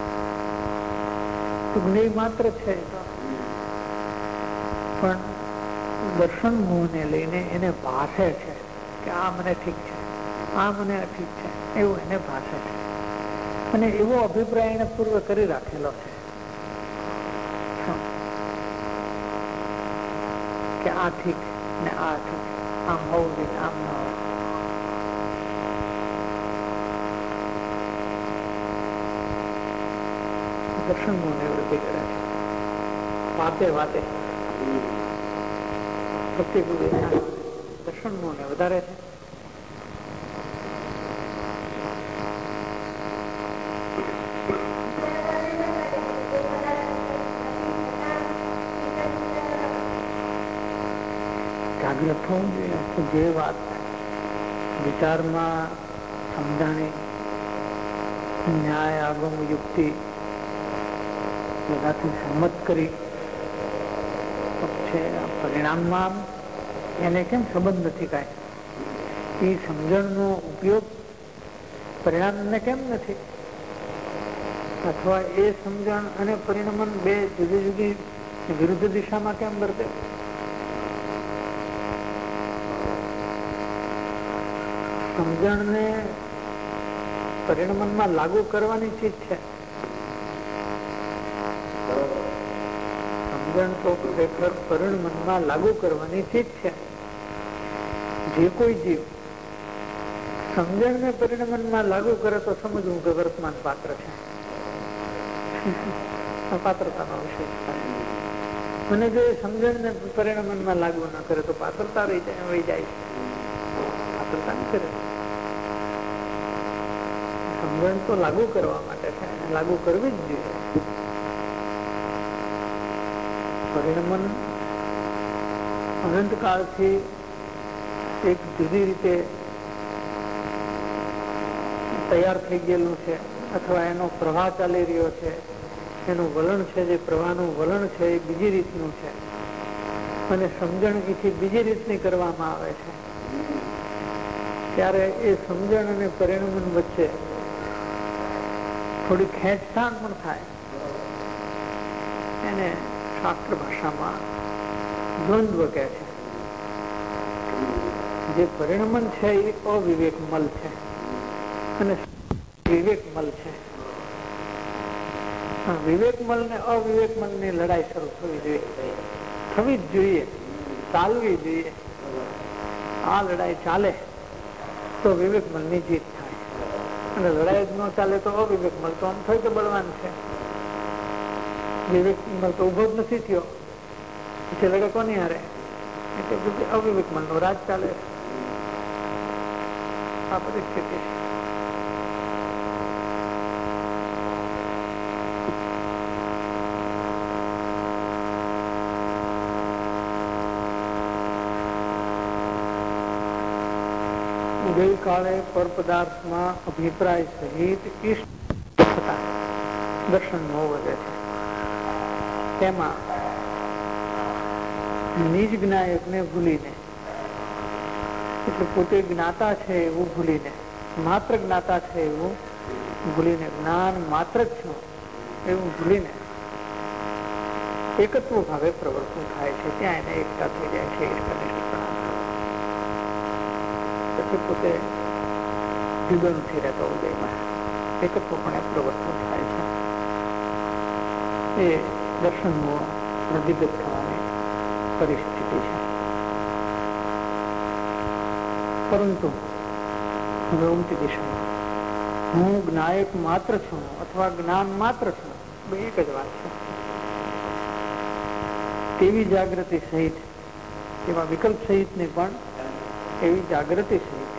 જ્ઞેય માત્ર છે પણ દર્શન મોહને લઈને એને ભાષે છે કે આ મને ઠીક છે, આ મને અઠીક છે, એવું એને ભાષે છે. અને એવો અભિપ્રાય એને પૂર્વ કરી રાખેલો છે કે આ ઠીક ને આ ઠીક, આમ હોવું જોઈએ, આમ ન હોવું. દર્શન મોહને વૃત્તિ કરે છે વાતે વાતે, દર્શન મોહને વધારે છે. જાગૃત થવું જોઈએ કે જે વાત વિચારમાં સમજાણી, ન્યાય, આગમ, યુક્તિ બધાથી સંમત કરી છે, પરિણામમાં એને કેમ સંબંધ નથી કાંઈ? એ સમજણનો ઉપયોગ પરિણામને કેમ નથી? અથવા એ સમજણ અને પરિણામ બે જુદી જુદી વિરુદ્ધ દિશામાં કેમ વર્તે? સમજણને પરિણામમાં લાગુ કરવાની ચીજ છે. સમજણ તો ખરેખર પરિણામમાં લાગુ કરવાની ચીજ છે. જે કોઈ જીવ સમજણને પરિણામમાં લાગુ કરે તો સમજવું કે વર્તમાન પાત્ર છે, પાત્રતાનો વિષય. અને જો એ સમજણને પરિણામમાં લાગુ ન કરે તો પાત્રતા વહી જાય, પાત્રતા ન કરે. સમજણ તો લાગુ કરવા માટે છે, લાગુ કરવી જ જોઈએ. પરિણામ અનંતકાળથી એક જુદી રીતે તૈયાર થઈ ગયેલું છે, અથવા એનો પ્રવાહ ચાલી રહ્યો છે, એનું વલણ છે, જે પ્રવાહનું વલણ છે એ બીજી રીતનું છે, અને સમજણ એથી બીજી રીતની કરવામાં આવે છે. ત્યારે એ સમજણ અને પરિણામ વચ્ચે થોડી ખેંચતાણ પણ થાય. એને શાસ્ત્ર ભાષામાં દ્વંદ્વ કહે છે. જે પરિણામ છે એ અવિવેકમલ છે અને વિવેકમલ છે. વિવેકમલ ને અવિવેકમલ ની લડાઈ શરૂ થવી જ જોઈએ, ચાલવી જોઈએ. આ લડાઈ ચાલે તો વિવેકમલ ની જીત થાય, અને લડાઈ જ ન ચાલે તો અવિવેકમલ તો આમ થાય કે બળવાન છે. વિવેકમલ તો ઉભો જ નથી થયો, પછી લડે કોની હારે? અવિવેકમલ નો રાજ ચાલે. આ પરિસ્થિતિ છે. ઉદયકાળે પર પદાર્થમાં અભિપ્રાય સહિત ઈષ્ટ થતા દર્શન મોહ વધે છે. તેમાં નિજ જ્ઞાયકને ભૂલીને, એટલે પોતે જ્ઞાતા છે એવું ભૂલીને, માત્ર જ્ઞાતા છે એવું ભૂલીને, જ્ઞાન માત્ર જ છું એવું ભૂલીને એકત્વ ભાવે પ્રવર્તન થાય છે. ત્યાં એને એકતા થઈ જાય છે. પછી પોતે જુદો નથી રહેતો ઉદયમાં, એકત્વપણે પ્રવર્તન થાય છે. એ દર્શનનો નદીગત થવાની પરિસ્થિતિ છે. પરંતુ હવે ઉલટી દિશામાં હું જ્ઞાયક માત્ર છું અથવા જ્ઞાન માત્ર છું, બે એક જ વાત છે. તેવી જાગૃતિ સહિત, એવા વિકલ્પ સહિત ને પણ એવી જાગૃતિ સહિત,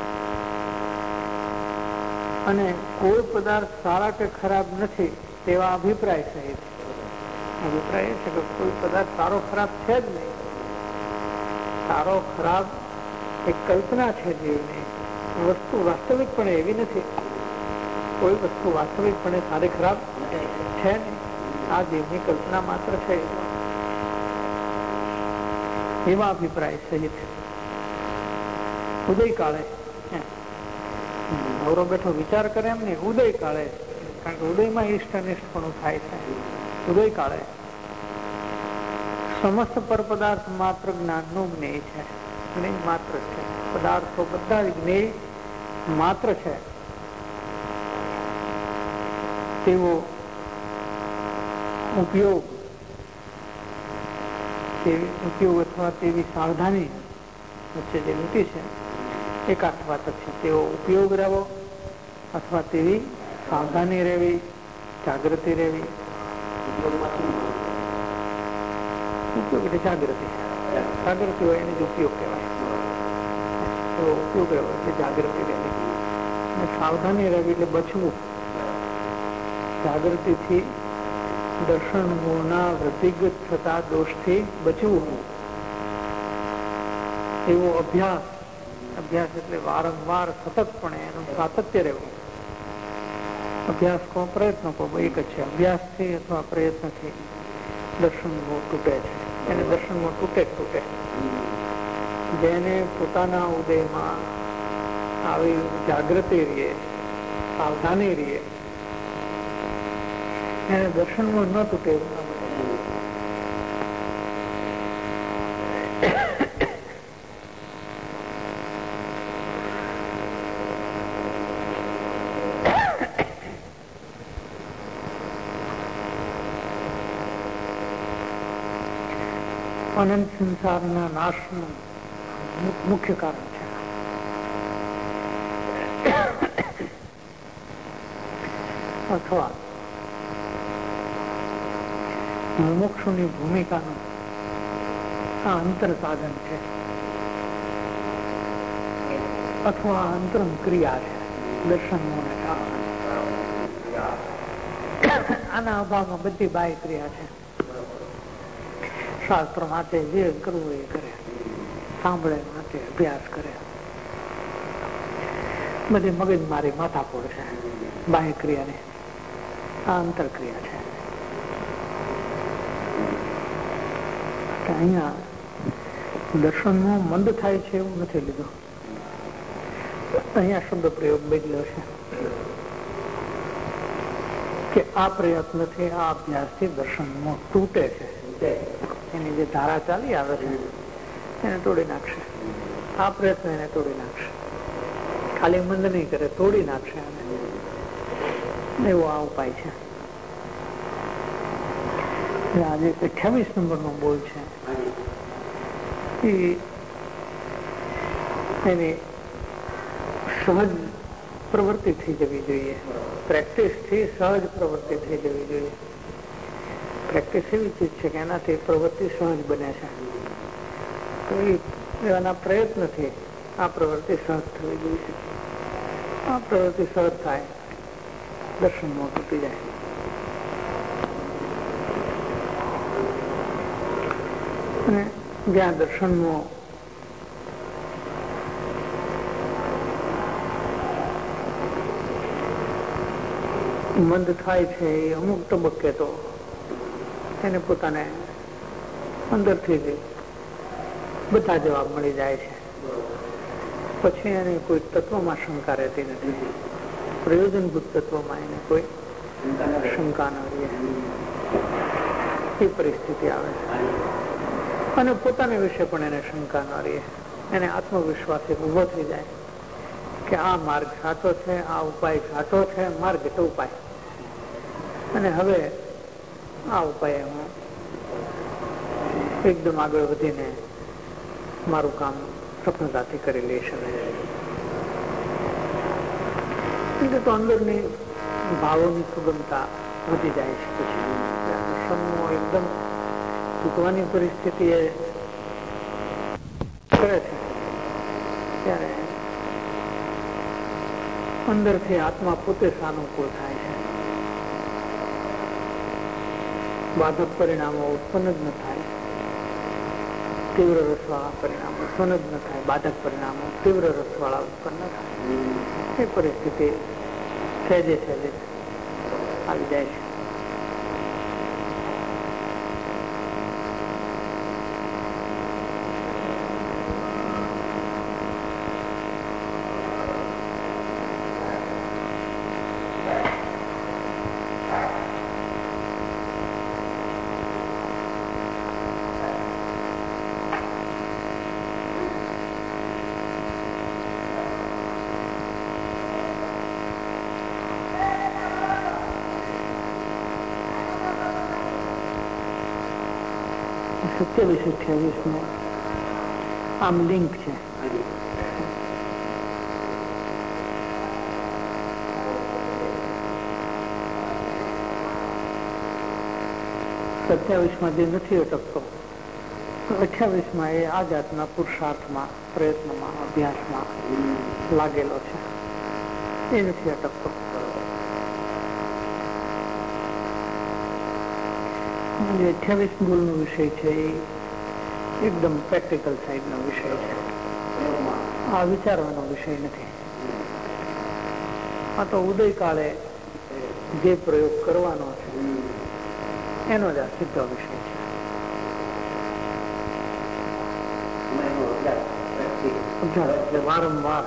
અને કોઈ પદાર્થ સારા કે ખરાબ નથી તેવા અભિપ્રાય સહિત. અભિપ્રાય એ છે કે કોઈ પદાર્થ સારો ખરાબ છે જ નહીં. સારો ખરાબ એક કલ્પના છે જીવની, વસ્તુ વાસ્તવિકપણે એવી નથી. કોઈ વસ્તુ વાસ્તવિકપણે સારી ખરાબ છે નહીં. આ જીવની કલ્પના માત્ર છે. એવા અભિપ્રાય સહિત ઉદય કાળે નવરો બેઠો વિચાર કરે એમ ને, ઉદય કાળે, કારણ કે ઉદયમાં ઈષ્ટ અનિષ્ટપણું થાય છે. ઉદય કાળે સમસ્ત પર પદાર્થ માત્ર જ્ઞાનનું જ્ઞેય છે. જ્ઞેય માત્ર છે. પદાર્થો બધા જ જ્ઞેય માત્ર છે તેવો ઉપયોગ અથવા તેવી સાવધાની વચ્ચે જે નીતિ છે એકાર્થ વાત છે. તેવો ઉપયોગ રહેવો અથવા તેવી સાવધાની રહેવી, જાગૃતિ રહેવી. ઉપયોગ એટલે જાગૃતિ. જાગૃતિ હોય એને જ ઉપયોગ કહેવાય. એવો ઉપયોગ રહેવો એટલે જાગૃતિ રહેવી, અને સાવધાની રહેવી એટલે બચવું. જાગૃતિથી દર્શન મોહના વૃદ્ધિગત થતા દોષથી બચવું. એવો અભ્યાસ. અભ્યાસ એટલે વારંવાર સતતપણે એનું સાતત્ય રહેવું. અભ્યાસ કો પ્રયત્ન કો એક જ છે. અભ્યાસથી અથવા પ્રયત્નથી દર્શન મોહ તૂટે છે. એને દર્શન મોહ તૂટે જેને પોતાના ઉદયમાં આવી જાગૃતિ રહીએ, સાવધાની રહીએ, એને દર્શન મોહ ન તૂટે. અનંત સંસારના નાશનું મુખ્ય કારણ છે. અથવા મુમુક્ષુની ભૂમિકાનું આ અંતર સાધન છે, અથવા અંતરમ ક્રિયા છે. દર્શન મોહને કારણે આના અભાવમાં બધી બાહ્ય ક્રિયા છે. શાસ્ત્રો માટે જે કરવું એ કરે, સાંભળે માટે અભ્યાસ કરે, બધી મગજ મારી માથાપોડ છે. બાહ્ય ક્રિયાની આ અંતર ક્રિયા છે. અહીંયા દર્શનમાં મંદ થાય છે એવું નથી લીધું. અહીંયા શબ્દ પ્રયોગ બદલ્યો છે કે આ પ્રયત્નથી, આ અભ્યાસથી દર્શનમાં તૂટે છે. એની જે ધારા ચાલી આવે છે એને તોડી નાખશે. આ પ્રયત્ન એને તોડી નાખશે. ખાલી મંદ નહીં કરે, તોડી નાખશે. એવો આ ઉપાય છે. આજે 28 નંબરનો બોલ છે એની સહજ પ્રવૃત્તિ થઈ જવી જોઈએ. પ્રેક્ટિસ થી સહજ પ્રવૃત્તિ થઈ જવી જોઈએ. પ્રેક્ટિસ એવી ચીજ છે કે એનાથી પ્રવૃત્તિ સહજ બને છે. તો એના પ્રયત્નથી આ પ્રવૃત્તિ સહજ થવી જોઈએ. આ પ્રવૃત્તિ સહજ થાય, દર્શનમાં તૂટી જાય. અને જ્યાં દર્શનમાં મંદ થાય છે એ અમુક તબક્કે તો એને પોતાને અંદરથી જ બધા જવાબ મળી જાય છે. પછી એને કોઈ તત્વમાં શંકા રહેતી નથી. પ્રયોજનભૂત તત્વમાં એને કોઈ શંકા ન રહે એ પરિસ્થિતિ આવે છે. અને પોતાની વિશે પણ એને શંકા ન રહે. એને આત્મવિશ્વાસ ઉભો થઈ જાય કે આ માર્ગ સાચો છે, આ ઉપાય સાચો છે, માર્ગ એટલે ઉપાય. અને હવે આ ઉપાય હું એકદમ આગળ વધીને મારું કામ સફળતાથી કરી લઈશ. એટલે તો અંદરની ભાવોની સુગમતા વધી જાય છે. પછી દર્શનનો એકદમ ચૂકવાની પરિસ્થિતિ એ કરે છે ત્યારે અંદરથી આત્મા પોતે સાનુકૂળ થાય છે. બાધક પરિણામો ઉત્પન્ન જ ન થાય. તીવ્ર રસવાળા પરિણામો ઉત્પન્ન જ ન થાય. બાધક પરિણામો તીવ્ર રસવાળા ઉત્પન્ન થાય. એ પરિસ્થિતિ સહેજે સહેજે આવી જાય છે. સત્યાવીસ 28 નો આમ લિંક છે. સત્યાવીસમાં જે નથી અટકતો 28માં એ આ જાતના પુરુષાર્થમાં, પ્રયત્નમાં, અભ્યાસમાં લાગેલો છે. એ નથી અટકતો. 28 ભૂલનો વિષય છે એ એકદમ પ્રેક્ટિકલ સાઈડનો વિષય છે. આ વિચારવાનો વિષય નથી. આ તો ઉદયકાળે જે પ્રયોગ કરવાનો છે એનો જ આ સીધો વિષય છે. વારંવાર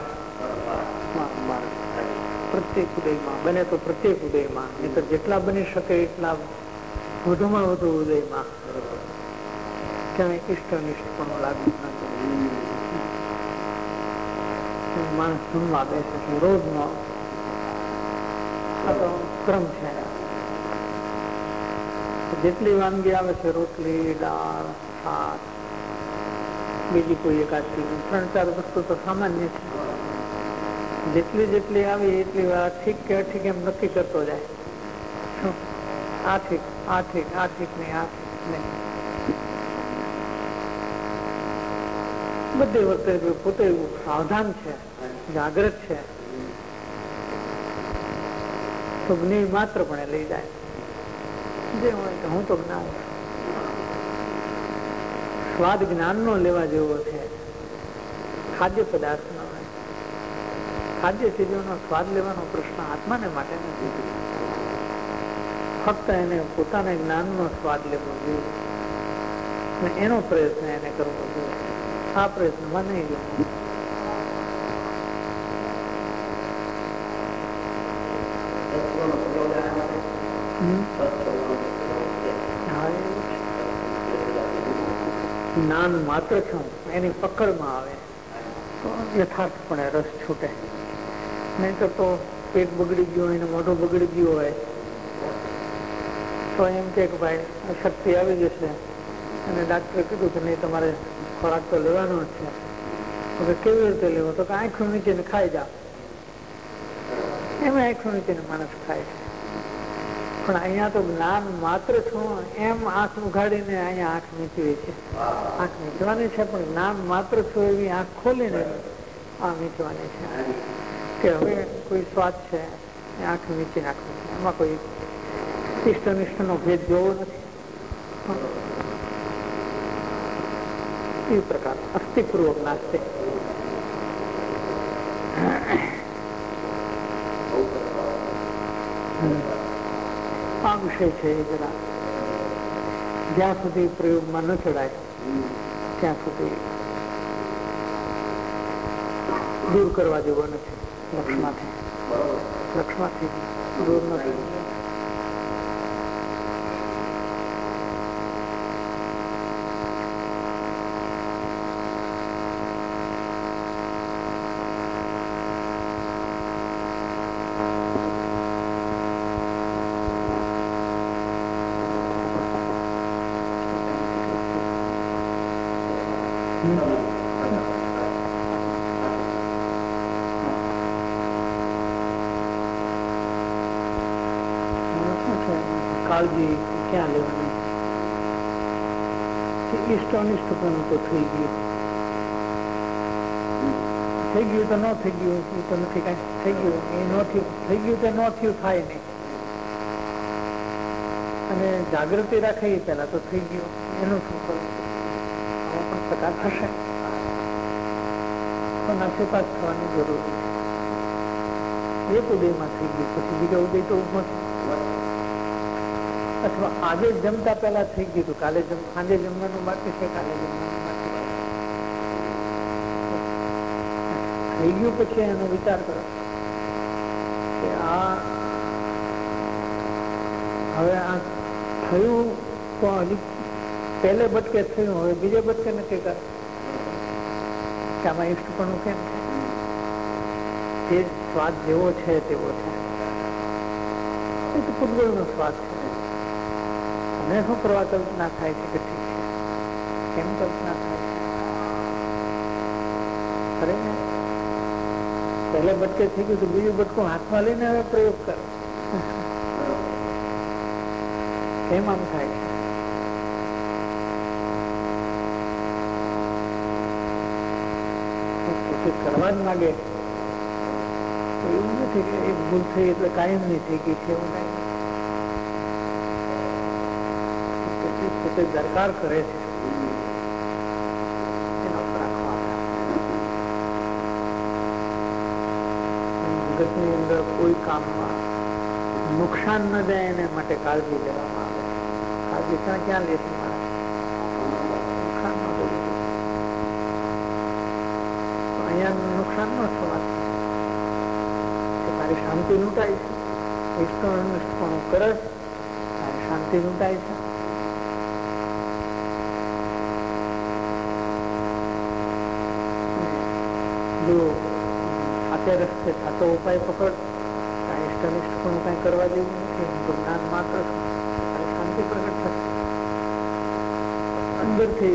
પ્રત્યેક ઉદયમાં બને તો પ્રત્યેક ઉદયમાં, નહીં તો જેટલા બની શકે એટલા વધુમાં વધુ ઉદયમાં ક્યાંય ઇષ્ટનિષ્ઠ પણ લાગુ નથી. માણસ જમવા બેસે છે રોજનો આ તો ક્રમ છે. જેટલી વાનગી આવે છે, રોટલી, દાળ, શાક, બીજી કોઈ એકાદ 3-4 વસ્તુ તો સામાન્ય છે. જેટલી આવી એટલી વાર ઠીક કે અઠીક એમ નક્કી કરતો જાય. શું આ ઠીક, આ ઠીક, આ ઠીક નહીં, આ ઠીક નહીં. બધી વખતે પોતે સાવધાન છે, જાગૃત છે, તો જ્ઞેય માત્ર પણ લઈ જાય. જે હોય હું તો જ્ઞાન, સ્વાદ જ્ઞાન નો લેવા જેવો છે, ખાદ્ય પદાર્થ નો. ખાદ્ય ચીજોનો સ્વાદ લેવાનો પ્રશ્ન આત્માને માટે નથી. ફક્ત એને પોતાના જ્ઞાનનો સ્વાદ લેવો જોઈએ, એનો પ્રયત્ન એને કરવો જોઈએ. આ પ્રયત્નમાં નહીં જવું. જ્ઞાન માત્ર છું એની પકડમાં આવે તો યથાર્થપણે રસ છૂટે. નહીં તો પેટ બગડી ગયું હોય ને મોઢું બગડી ગયું હોય તો એમ કે ભાઈ શક્તિ આવી જશે અને ડાક્ટરે કીધું કે નહીં તમારે ખોરાક તો લેવાનો જ છે. હવે કેવી રીતે લેવો? તો કે આંખો નીચે ખાઈ જા. એમ આંખો નીચે માણસ ખાય છે. પણ અહીંયા તો જ્ઞાન માત્ર છું એમ આંખ ઉઘાડીને અહીંયા આંખ મીચવી છે. આંખ મીચવાની છે પણ જ્ઞાન માત્ર છું એવી આંખ ખોલીને આ મીચવાની છે કે હવે કોઈ સ્વાદ છે એ આંખ મીચી નાખવું છે. એમાં કોઈ ઇષ્ટનિષ્ઠ નો ભેદ જોવો નથી. એ પ્રકાર અસ્થિપૂર્વક નાસ્તિક. વિષય છે એ જરા જ્યાં સુધી પ્રયોગમાં ન ચડાય ત્યાં સુધી દૂર કરવા જેવો નથી. લક્ષમાંથી દૂર નથી. કાળજી ક્યાં લેવાની? ઇષ્ટ અનિષ્ટ પણ તો થઈ ગયું તો ન થઈ ગયું એ તો નથી કઈ થઈ ગયું. એ ન થયું થઈ ગયું તો ન થયું થાય નહીં. અને જાગૃતિ રાખે એ પેલા તો થઈ ગયું એનું શું કરવું? આમાં પણ પ્રકાર થશે તો નાસીપાસ થવાની જરૂર છે. એક ઉદયમાં થઈ ગયું પછી બીજા ઉદય તો ઉભો અથવા આજે જમતા પહેલા થઈ ગયું હતું, કાલે સાંજે જમવાનું બાકી છે, કાલે જમવાનું બાકી થઈ ગયું. પછી એનો વિચાર કરો કે આ હવે આ થયું તો હજી પહેલે બટકે થયું, હવે બીજે બટકે નક્કી કરે કે આમાં ઇષ્ટપણું કેમ છે? જે સ્વાદ જેવો છે તેવો છે, એ તો પૂતગળનો સ્વાદ છે. મને શું કરવા કલ્પના થાય છે કે ઠીક છે, કેમ કલ્પના થાય છે? ખરે ને પહેલે બટકે થઈ ગયું તો બીજું બટકું હાથમાં લઈને હવે પ્રયોગ કરો. કેમ આમ થાય છે? કરવા જ માગે એવું નથી કે એક ભૂલ થઈ એટલે કાયમ ની થઈ ગઈ છે, એવું નહીં. પોતે દરકાર કરે છે એના ઉપર જગતની અંદર કોઈ કામમાં નુકસાન ન જાય એને માટે કાળજી લેવામાં આવે. કાળજી ક્યાં લે છે? નુકસાન ન થયું. અહીંયા નુકસાન ન થવા તારી શાંતિ લૂંટાય છે. ઇષ્ટ પણ કરે તારી શાંતિ લૂંટાય છે. જો સાચે રસ્તે સાચો ઉપાય પકડ, ઇષ્ટ અનિષ્ટ પણ કઈ કરવા જેવું નથી. જ્ઞાન માત્ર શાંતિ પ્રગટ થશે. અંદરથી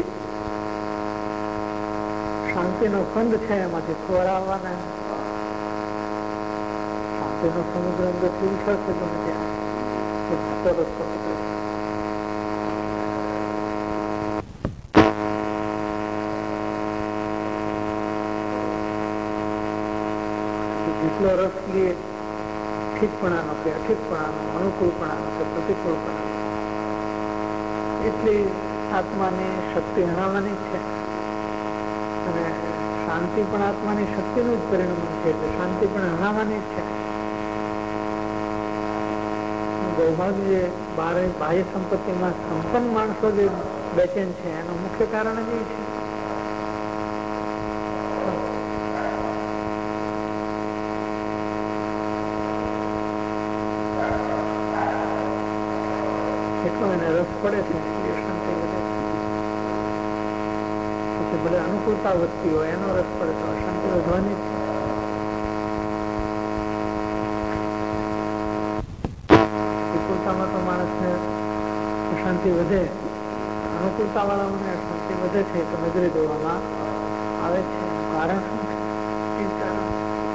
શાંતિનો કંદ છે એમાંથી ખોરાવવાના. શાંતિનો સમુદ્ર અંદરથી ઉછળશે ગમે ત્યાં. એ સાચો રસ્તો જેટલો રસ લઈએ ઠીકપણાનો કે અઠીકપણાનો, અનુકૂળપણાનો કે પ્રતિકૂળપણાનો, એટલી આત્માની શક્તિ હણાવવાની છે. અને શાંતિ પણ આત્માની શક્તિનું જ પરિણામ છે, એટલે શાંતિ પણ હણાવવાની જ છે. દૌર્ભાગ્ય બાહ્ય સંપત્તિમાં સંપન્ન માણસો જે બેચેન છે એનું મુખ્ય કારણ જ એ છે. એટલો એને રસ પડે છે, શાંતિ વધે. પછી ભલે અનુકૂળતા વધતી હોય એનો રસ પડે તો શાંતિ વધવાની જ છે. પ્રતિકૂળતામાં તો માણસને શાંતિ વધે, અનુકૂળતા વાળાઓને શાંતિ વધે છે તો નજરે જોવામાં આવે છે. કારણ શું છે? એ કારણ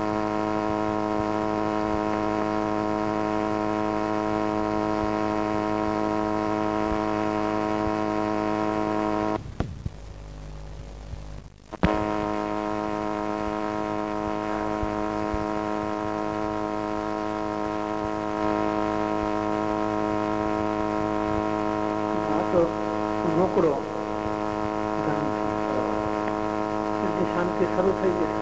રોકડો શાંતિ શરૂ થઈ જશે.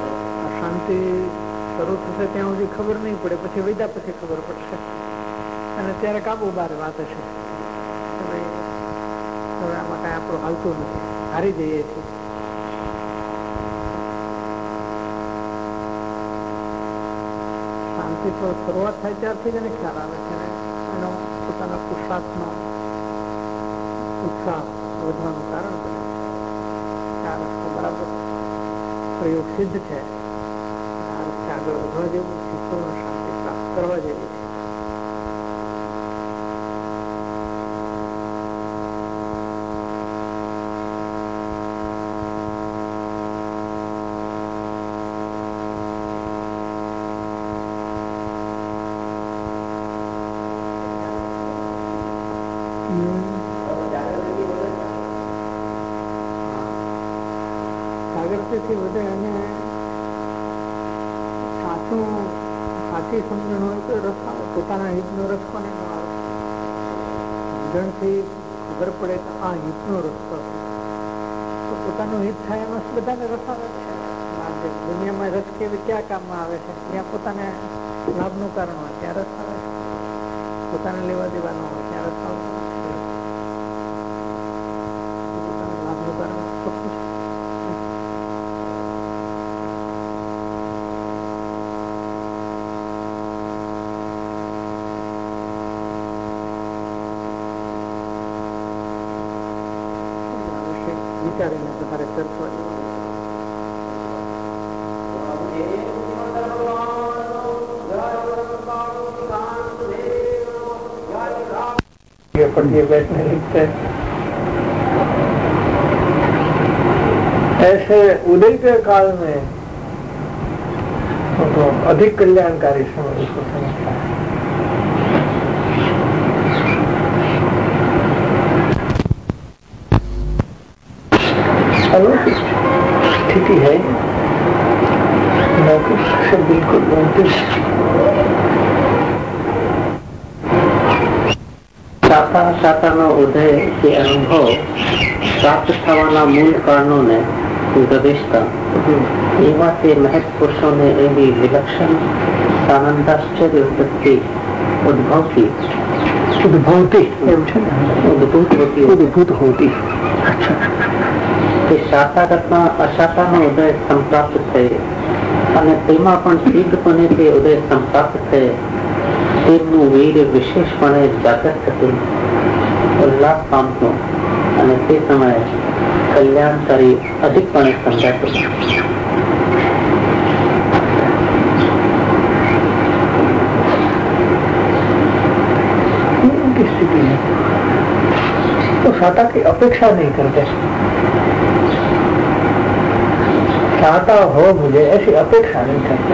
શાંતિ શરૂ થશે ત્યાં સુધી ખબર નહીં પડે, પછી વૈદા પછી ખબર પડશે. અને ત્યારે કાબુ બાર વાત છે હવે આમાં કઈ આપણું હાલતું નથી, હારી જઈએ છીએ. શાંતિ તો શરૂઆત થાય ત્યારથી જ એને ખ્યાલ આવે છે, એનો પોતાના પુરુષાર્થનો ઉત્સાહ વધવાનું કારણ બને. આ રસ્તો બરાબર પ્રયોગ સિદ્ધ છે, આ રસ્તે આગળ વધવા જેવું છે, પૂર્ણ શાંતિ પ્રાપ્ત કરવા જેવી છે. જાગૃતિથી વધે અને સાચી સમજણ હોય તો રસ આવે. પોતાના હિતનો રસ કોને ન આવે? સમજણથી ખબર પડે કે આ હિતનો રસ્તો છે તો પોતાનું હિત થાય એમાં બધાને રસ આવે છે. દુનિયામાં રસ કેવી ક્યાં કામમાં આવે છે? જ્યાં પોતાને લાભનું કારણ હોય ત્યાં રસ આવે છે, પોતાને લેવા દેવાનો હોય ત્યાં રસ આવે છે. પોતાના લાભનું કારણ ચોખ્ખું છે. વિચારીને તમારે ચર્ચા बैठने लिखते हैं. ऐसे उदय के काल में तो अधिक कल्याणकारी समय इसको समझता है. अलौकिक स्थिति है, लौकिक से बिल्कुल लौकिक. સાકારનો ઉદય કે અનુભવ પ્રાપ્ત થવાના મૂળ કારણોને પ્રવેશતા એવા તે મહત પુરુષોને એવી વિલક્ષણ આનંદાશ્ચર્ય વૃત્તિ ઉદ્ભવતી તે સાકારમાં અસાકારનો ઉદય સંપ્રાપ્ત થયે અને તેમાં પણ સિદ્ધપણે તે ઉદય સંપ્રાપ્ત થયે તેમનું વીર વિશેષપણે જાગૃત થતું ઉલ્લાસ પામતું અને તે સમયે કલ્યાણકારી અધિકપણે સમજાતું. स्थिति है तो साता की अपेक्षा नहीं करते. साता हो मुझे ऐसी अपेक्षा नहीं करते.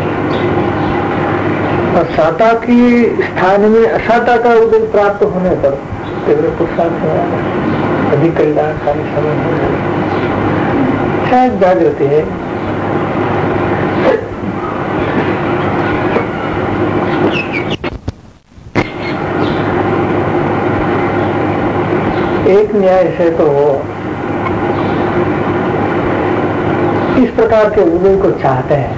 और साता की स्थान में असाता का उदय प्राप्त होने पर तीव्र पुरुषार्थ अधिक कल्याणकारी समय होने शायद जागृति है. एक न्याय से तो इस प्रकार के उदय को चाहते हैं.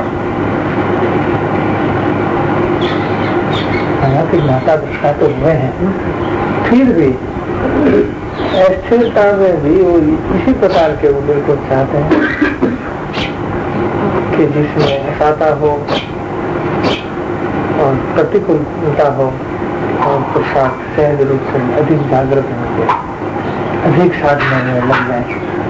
हालांकि माता दृष्टा तो हुए हैं, फिर भी अस्थिरता में भी वो इसी प्रकार के उदय को चाहते हैं कि जिसमें असाता हो और प्रतिकूलता हो और पुरुषार्थ सहज रूप से अधिक जागृत होंगे, अधिक साधना में लग जाए.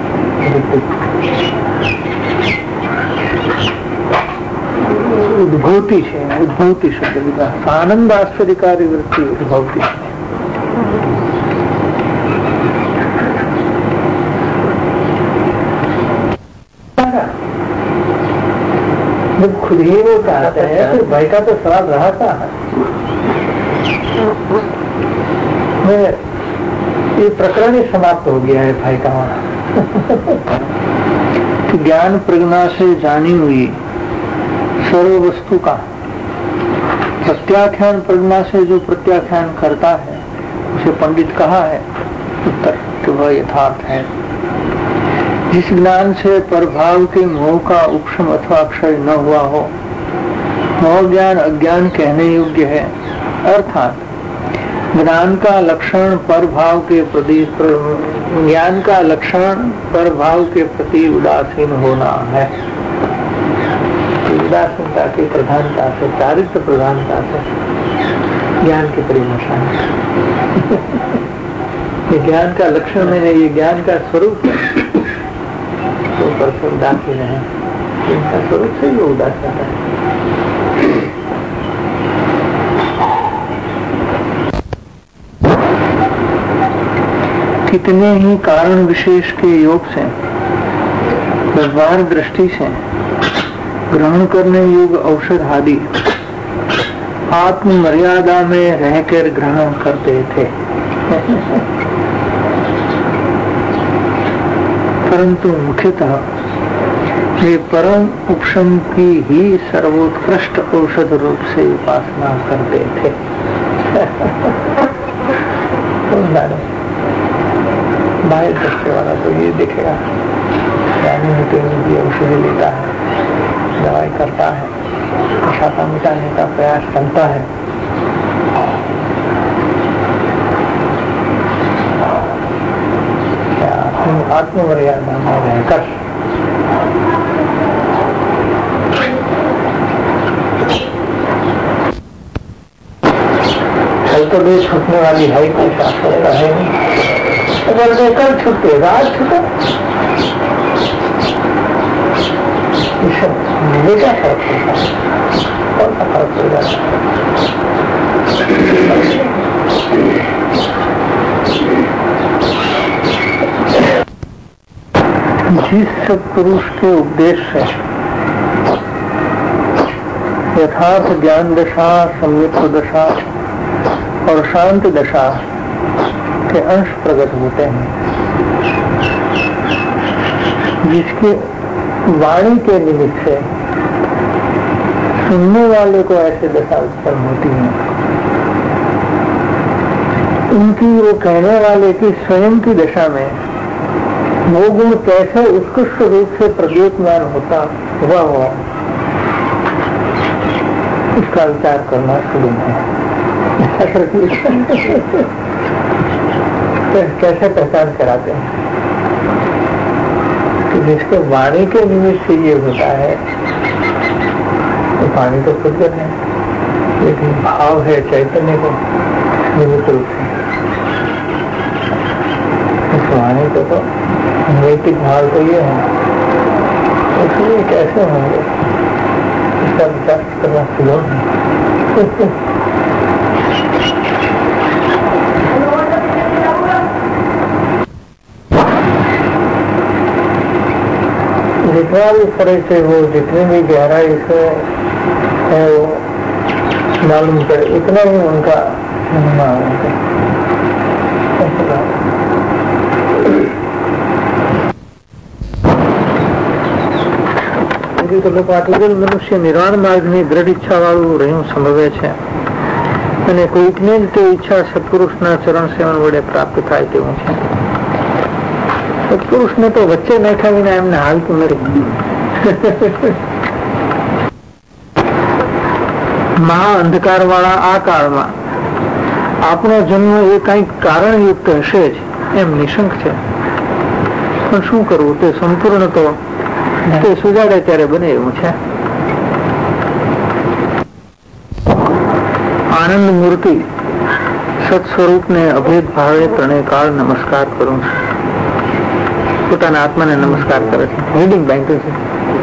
उद्भवती है, उद्भवती शब्द का आनंद आश्चर्यकारी वृत्ति उद्भवती है. जब खुद ही वो चाहते हैं तो भाई का तो सवाल रहा था. ये प्रकरण ही समाप्त हो गया है भाई का वहां. ज्ञान प्रज्ञा से जानी हुई सर्व वस्तु का प्रत्याख्यान प्रज्ञा से जो प्रत्याख्यान करता है उसे पंडित कहा है. उत्तर कि वह यथार्थ है. जिस ज्ञान से प्रभाव के मोह का उपशम अथवा क्षय न हुआ हो, मोह ज्ञान अज्ञान कहने योग्य है. अर्थात ज्ञान का लक्षण पर भाव के प्रति ज्ञान का लक्षण पर भाव के प्रति उदासीन होना है। उदासीनता की प्रधानता से, चारित्र प्रधानता से ज्ञान की परिभाषा है। ये ज्ञान का लक्षण नहीं है, ये ज्ञान का स्वरूप है। तो पर से उदासीन है, इनका स्वरूप से वो उदासीन है। कितने ही कारण विशेष के योग से, व्यवहार दृष्टि से ग्रहण करने योग्य औषध आदि आत्म मर्यादा में रहकर ग्रहण करते थे, परंतु मुख्यतः वे परम उपशम की ही सर्वोत्कृष्ट औषध रूप से उपासना करते थे। बाहर दृष्टि वाला तो ये दिखेगा, औषधि लेता है, दवाई करता है, शाखा मिटाने का प्रयास करता है, आत्ममर्यादा में रहकर कल तो देश छूटने वाली है, कोई शास्त्र का है नहीं। अगर तो कल छूटे, रात छूटे, मुझे क्या फर्क पड़ता है? कौन सा फर्क पड़ जाता है? जिस सत्पुरुष के उपदेश से यथार्थ ज्ञान दशा, संयुक्त दशा और शांति दशा के अंश प्रकट होते हैं, जिसके वाणी के निमित्त से सुनने वाले को ऐसे दशा उत्पन्न होती है, उनकी वो कहने वाले की स्वयं की दशा में वो गुण कैसे उत्कृष्ट रूप से प्रद्योतमान होता हुआ इसका विचार करना सुगम है। कैसे पहचान कराते हैं कि जिसके वाणी के निमित्त से ये होता है, तो वाणी तो खुद है, लेकिन भाव है चैतन्य को निमित्त रूप से। इस वाणी को तो नैतिक भाव तो ये है, इसलिए कैसे होंगे इसका विचार करना सुगम है। जितना भी तरह से वो जितनी भी गहराई से है वो मालूम करे, इतना ही उनका તો પાટીદાર મનુષ્ય નિર્વાણ માર્ગની દ્રઢ ઈચ્છા વાળું રહ્યું સંભવે છે અને કોઈકને જ તે ઈચ્છા સત્પુરુષના ચરણ સેવન વડે પ્રાપ્ત થાય તેવું છે। સત્પુરુષને તો વચ્ચે નાખ્યા વિના એમને હાલતું નથી। મહા અંધકાર વાળા આ કાળમાં આપણો જન્મ એ કઈક કારણયુક્ત હશે જ એમ નિશંક છે, પણ શું કરવું, તે સંપૂર્ણ તો તે સુજાડે ત્યારે બને એવું છે। આનંદ મૂર્તિ સત સ્વરૂપને અભેદ ભાવે ત્રણેય કાળ નમસ્કાર કરું છું। પોતાના આત્માને નમસ્કાર કરે છે, રીડિંગ બાંધ્યું છે।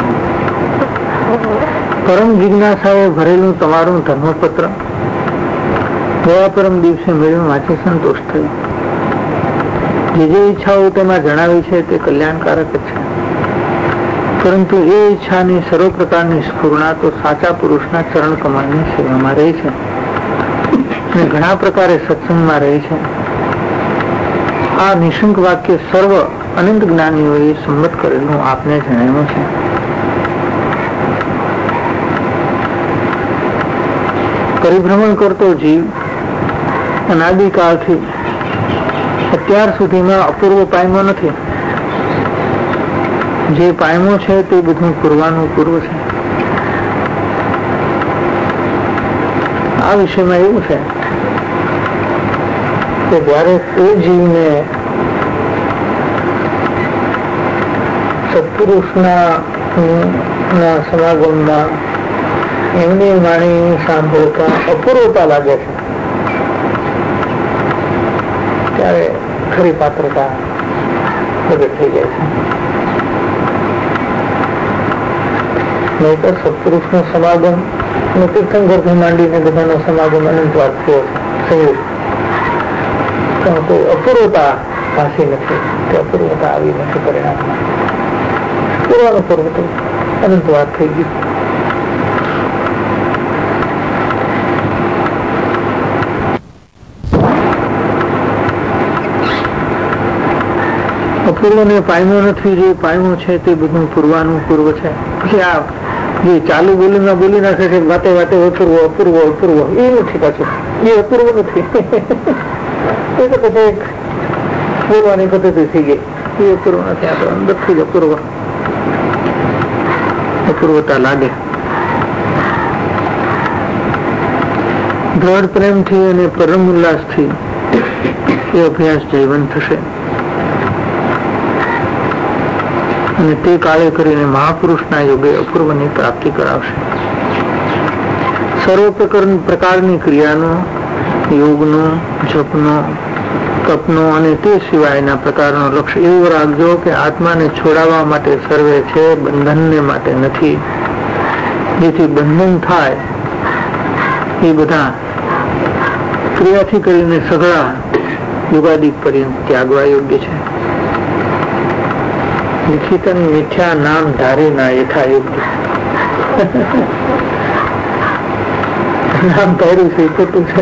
પરમ જિજ્ઞાસાએ ભરેલું તમારું ધર્મપત્ર ગયા પરમ દિવસે મેળવી વાંચી સંતોષ થયો। જે ઈચ્છાઓ તેમાં જણાવી છે તે કલ્યાણકારક જ છે, પરંતુ એ ઈચ્છાની સર્વ પ્રકારની સ્ફૂર્ણા તો સાચા પુરુષના ચરણ કમળની સેવામાં રહે છે અને ઘણા પ્રકારે સત્સંગમાં રહે છે। આ નિશંક વાક્ય સર્વ અનંત જ્ઞાનીઓએ સંમત કરેલું આપને જણાવ્યું છે। પરિભ્રમણ કરતો જીવ અનાદિકાળથી અત્યાર સુધીમાં અપૂર્વ પામ્યો નથી। જે પામ્યો છે તે બધું પૂર્વાનું પૂર્વ છે। આ વિષયમાં એવું છે કે જયારે એ જીવને સત્પુરુષના સમાગમમાં એમની વાણી સાંભળતા અપૂર્વતા લાગે છે, ત્યારે ખરી પાત્રતા પ્રગટ થઈ જાય છે. નહીતર સત્પુરુષનો સમાગમ અને તીર્થંકરથી માંડીને બધાનો સમાગમ અનંતવાર થયો છે સંયુક્ત, કોઈ અપૂર્વતા ભાસી નથી, તે અપૂર્વતા આવી નથી પરિણામમાં. પૂર્વાનું પૂર્વતું અનંતવાર થઈ ગયું. અપૂર્વને પામ્યો નથી, જે પામ્યો છે તે બધું પૂર્વાનું પૂર્વ છે. પછી આ જે ચાલુ બોલીમાં બોલી નાખે છે વાતે વાતે અપૂર્વ અપૂર્વ અપૂર્વ, એ નથી પાછું, એ અપૂર્વ નથી. એ તો પછી એક બોલવાની પદ્ધતિ થઈ ગઈ, એ અપૂર્વ નથી. આ તો અંદરથી જ અપૂર્વતા લાગે. દ્રઢ પ્રેમથી અને પરમ ઉલ્લાસથી એ અભ્યાસ જીવંત થશે અને તે કાળે કરીને મહાપુરુષના યોગે અપૂર્વની પ્રાપ્તિ કરાવશે. સર્વ પ્રકારની ક્રિયાનો, યોગનો, જપનો, તપનો અને તે સિવાયના પ્રકારનો લક્ષ્ય એવું રાખજો કે આત્માને છોડાવવા માટે સર્વે છે, બંધનને માટે નથી. જેથી બંધન થાય એ બધા ક્રિયાથી કરીને સઘળા યુગાદિક પર્યંત ત્યાગવા યોગ્ય છે. લિખિતન મિથ્યા નામ ધારે ના યથા યોગ્ય. નામ ધાર્યું છે એ ખોટું છે.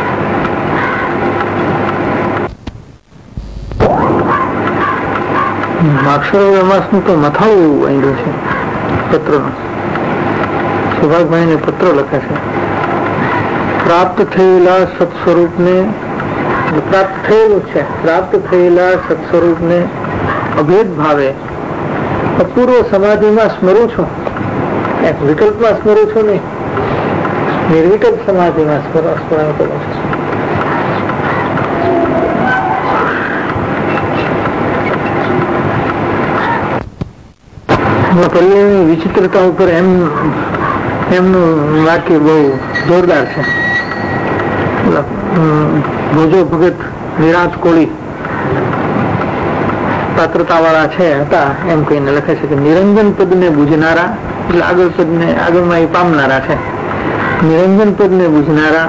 અક્ષરો વ્યમાસનું તો મથાળું એવું આંડ્યું છે પત્રનું. સુભાષભાઈને પત્ર લખે છે, પ્રાપ્ત થયેલા સત્સ્વરૂપને, પ્રાપ્ત થયેલું છે, પ્રાપ્ત થયેલા સત્સ્વરૂપને અભેદ ભાવે અપૂર્વ સમાધિમાં સ્મરું છું. એક વિકલ્પમાં સ્મરું છું નહીં, નિર્વિકલ્પ સમાધિમાં સ્મરણ કરું છું. પર્યાયની વિચિત્રતા ઉપર એમનું વાક્ય બહુ જોરદાર છે. ભોજો ભગત વિરાટ કોહલી પાત્રતા વાળા છે હતા એમ કહીને લખે છે કે નિરંજન પદ ને બુજનારા, એટલે આગળ પદ ને આગળમાં એ પામનારા છે. નિરંજન પદ ને બુજનારા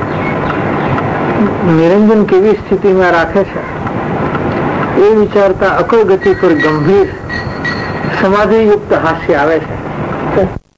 નિરંજન કેવી સ્થિતિમાં રાખે છે એ વિચારતા અકળ ગતિ પર ગંભીર સમાધિયુક્ત હાસ્ય આવે છે.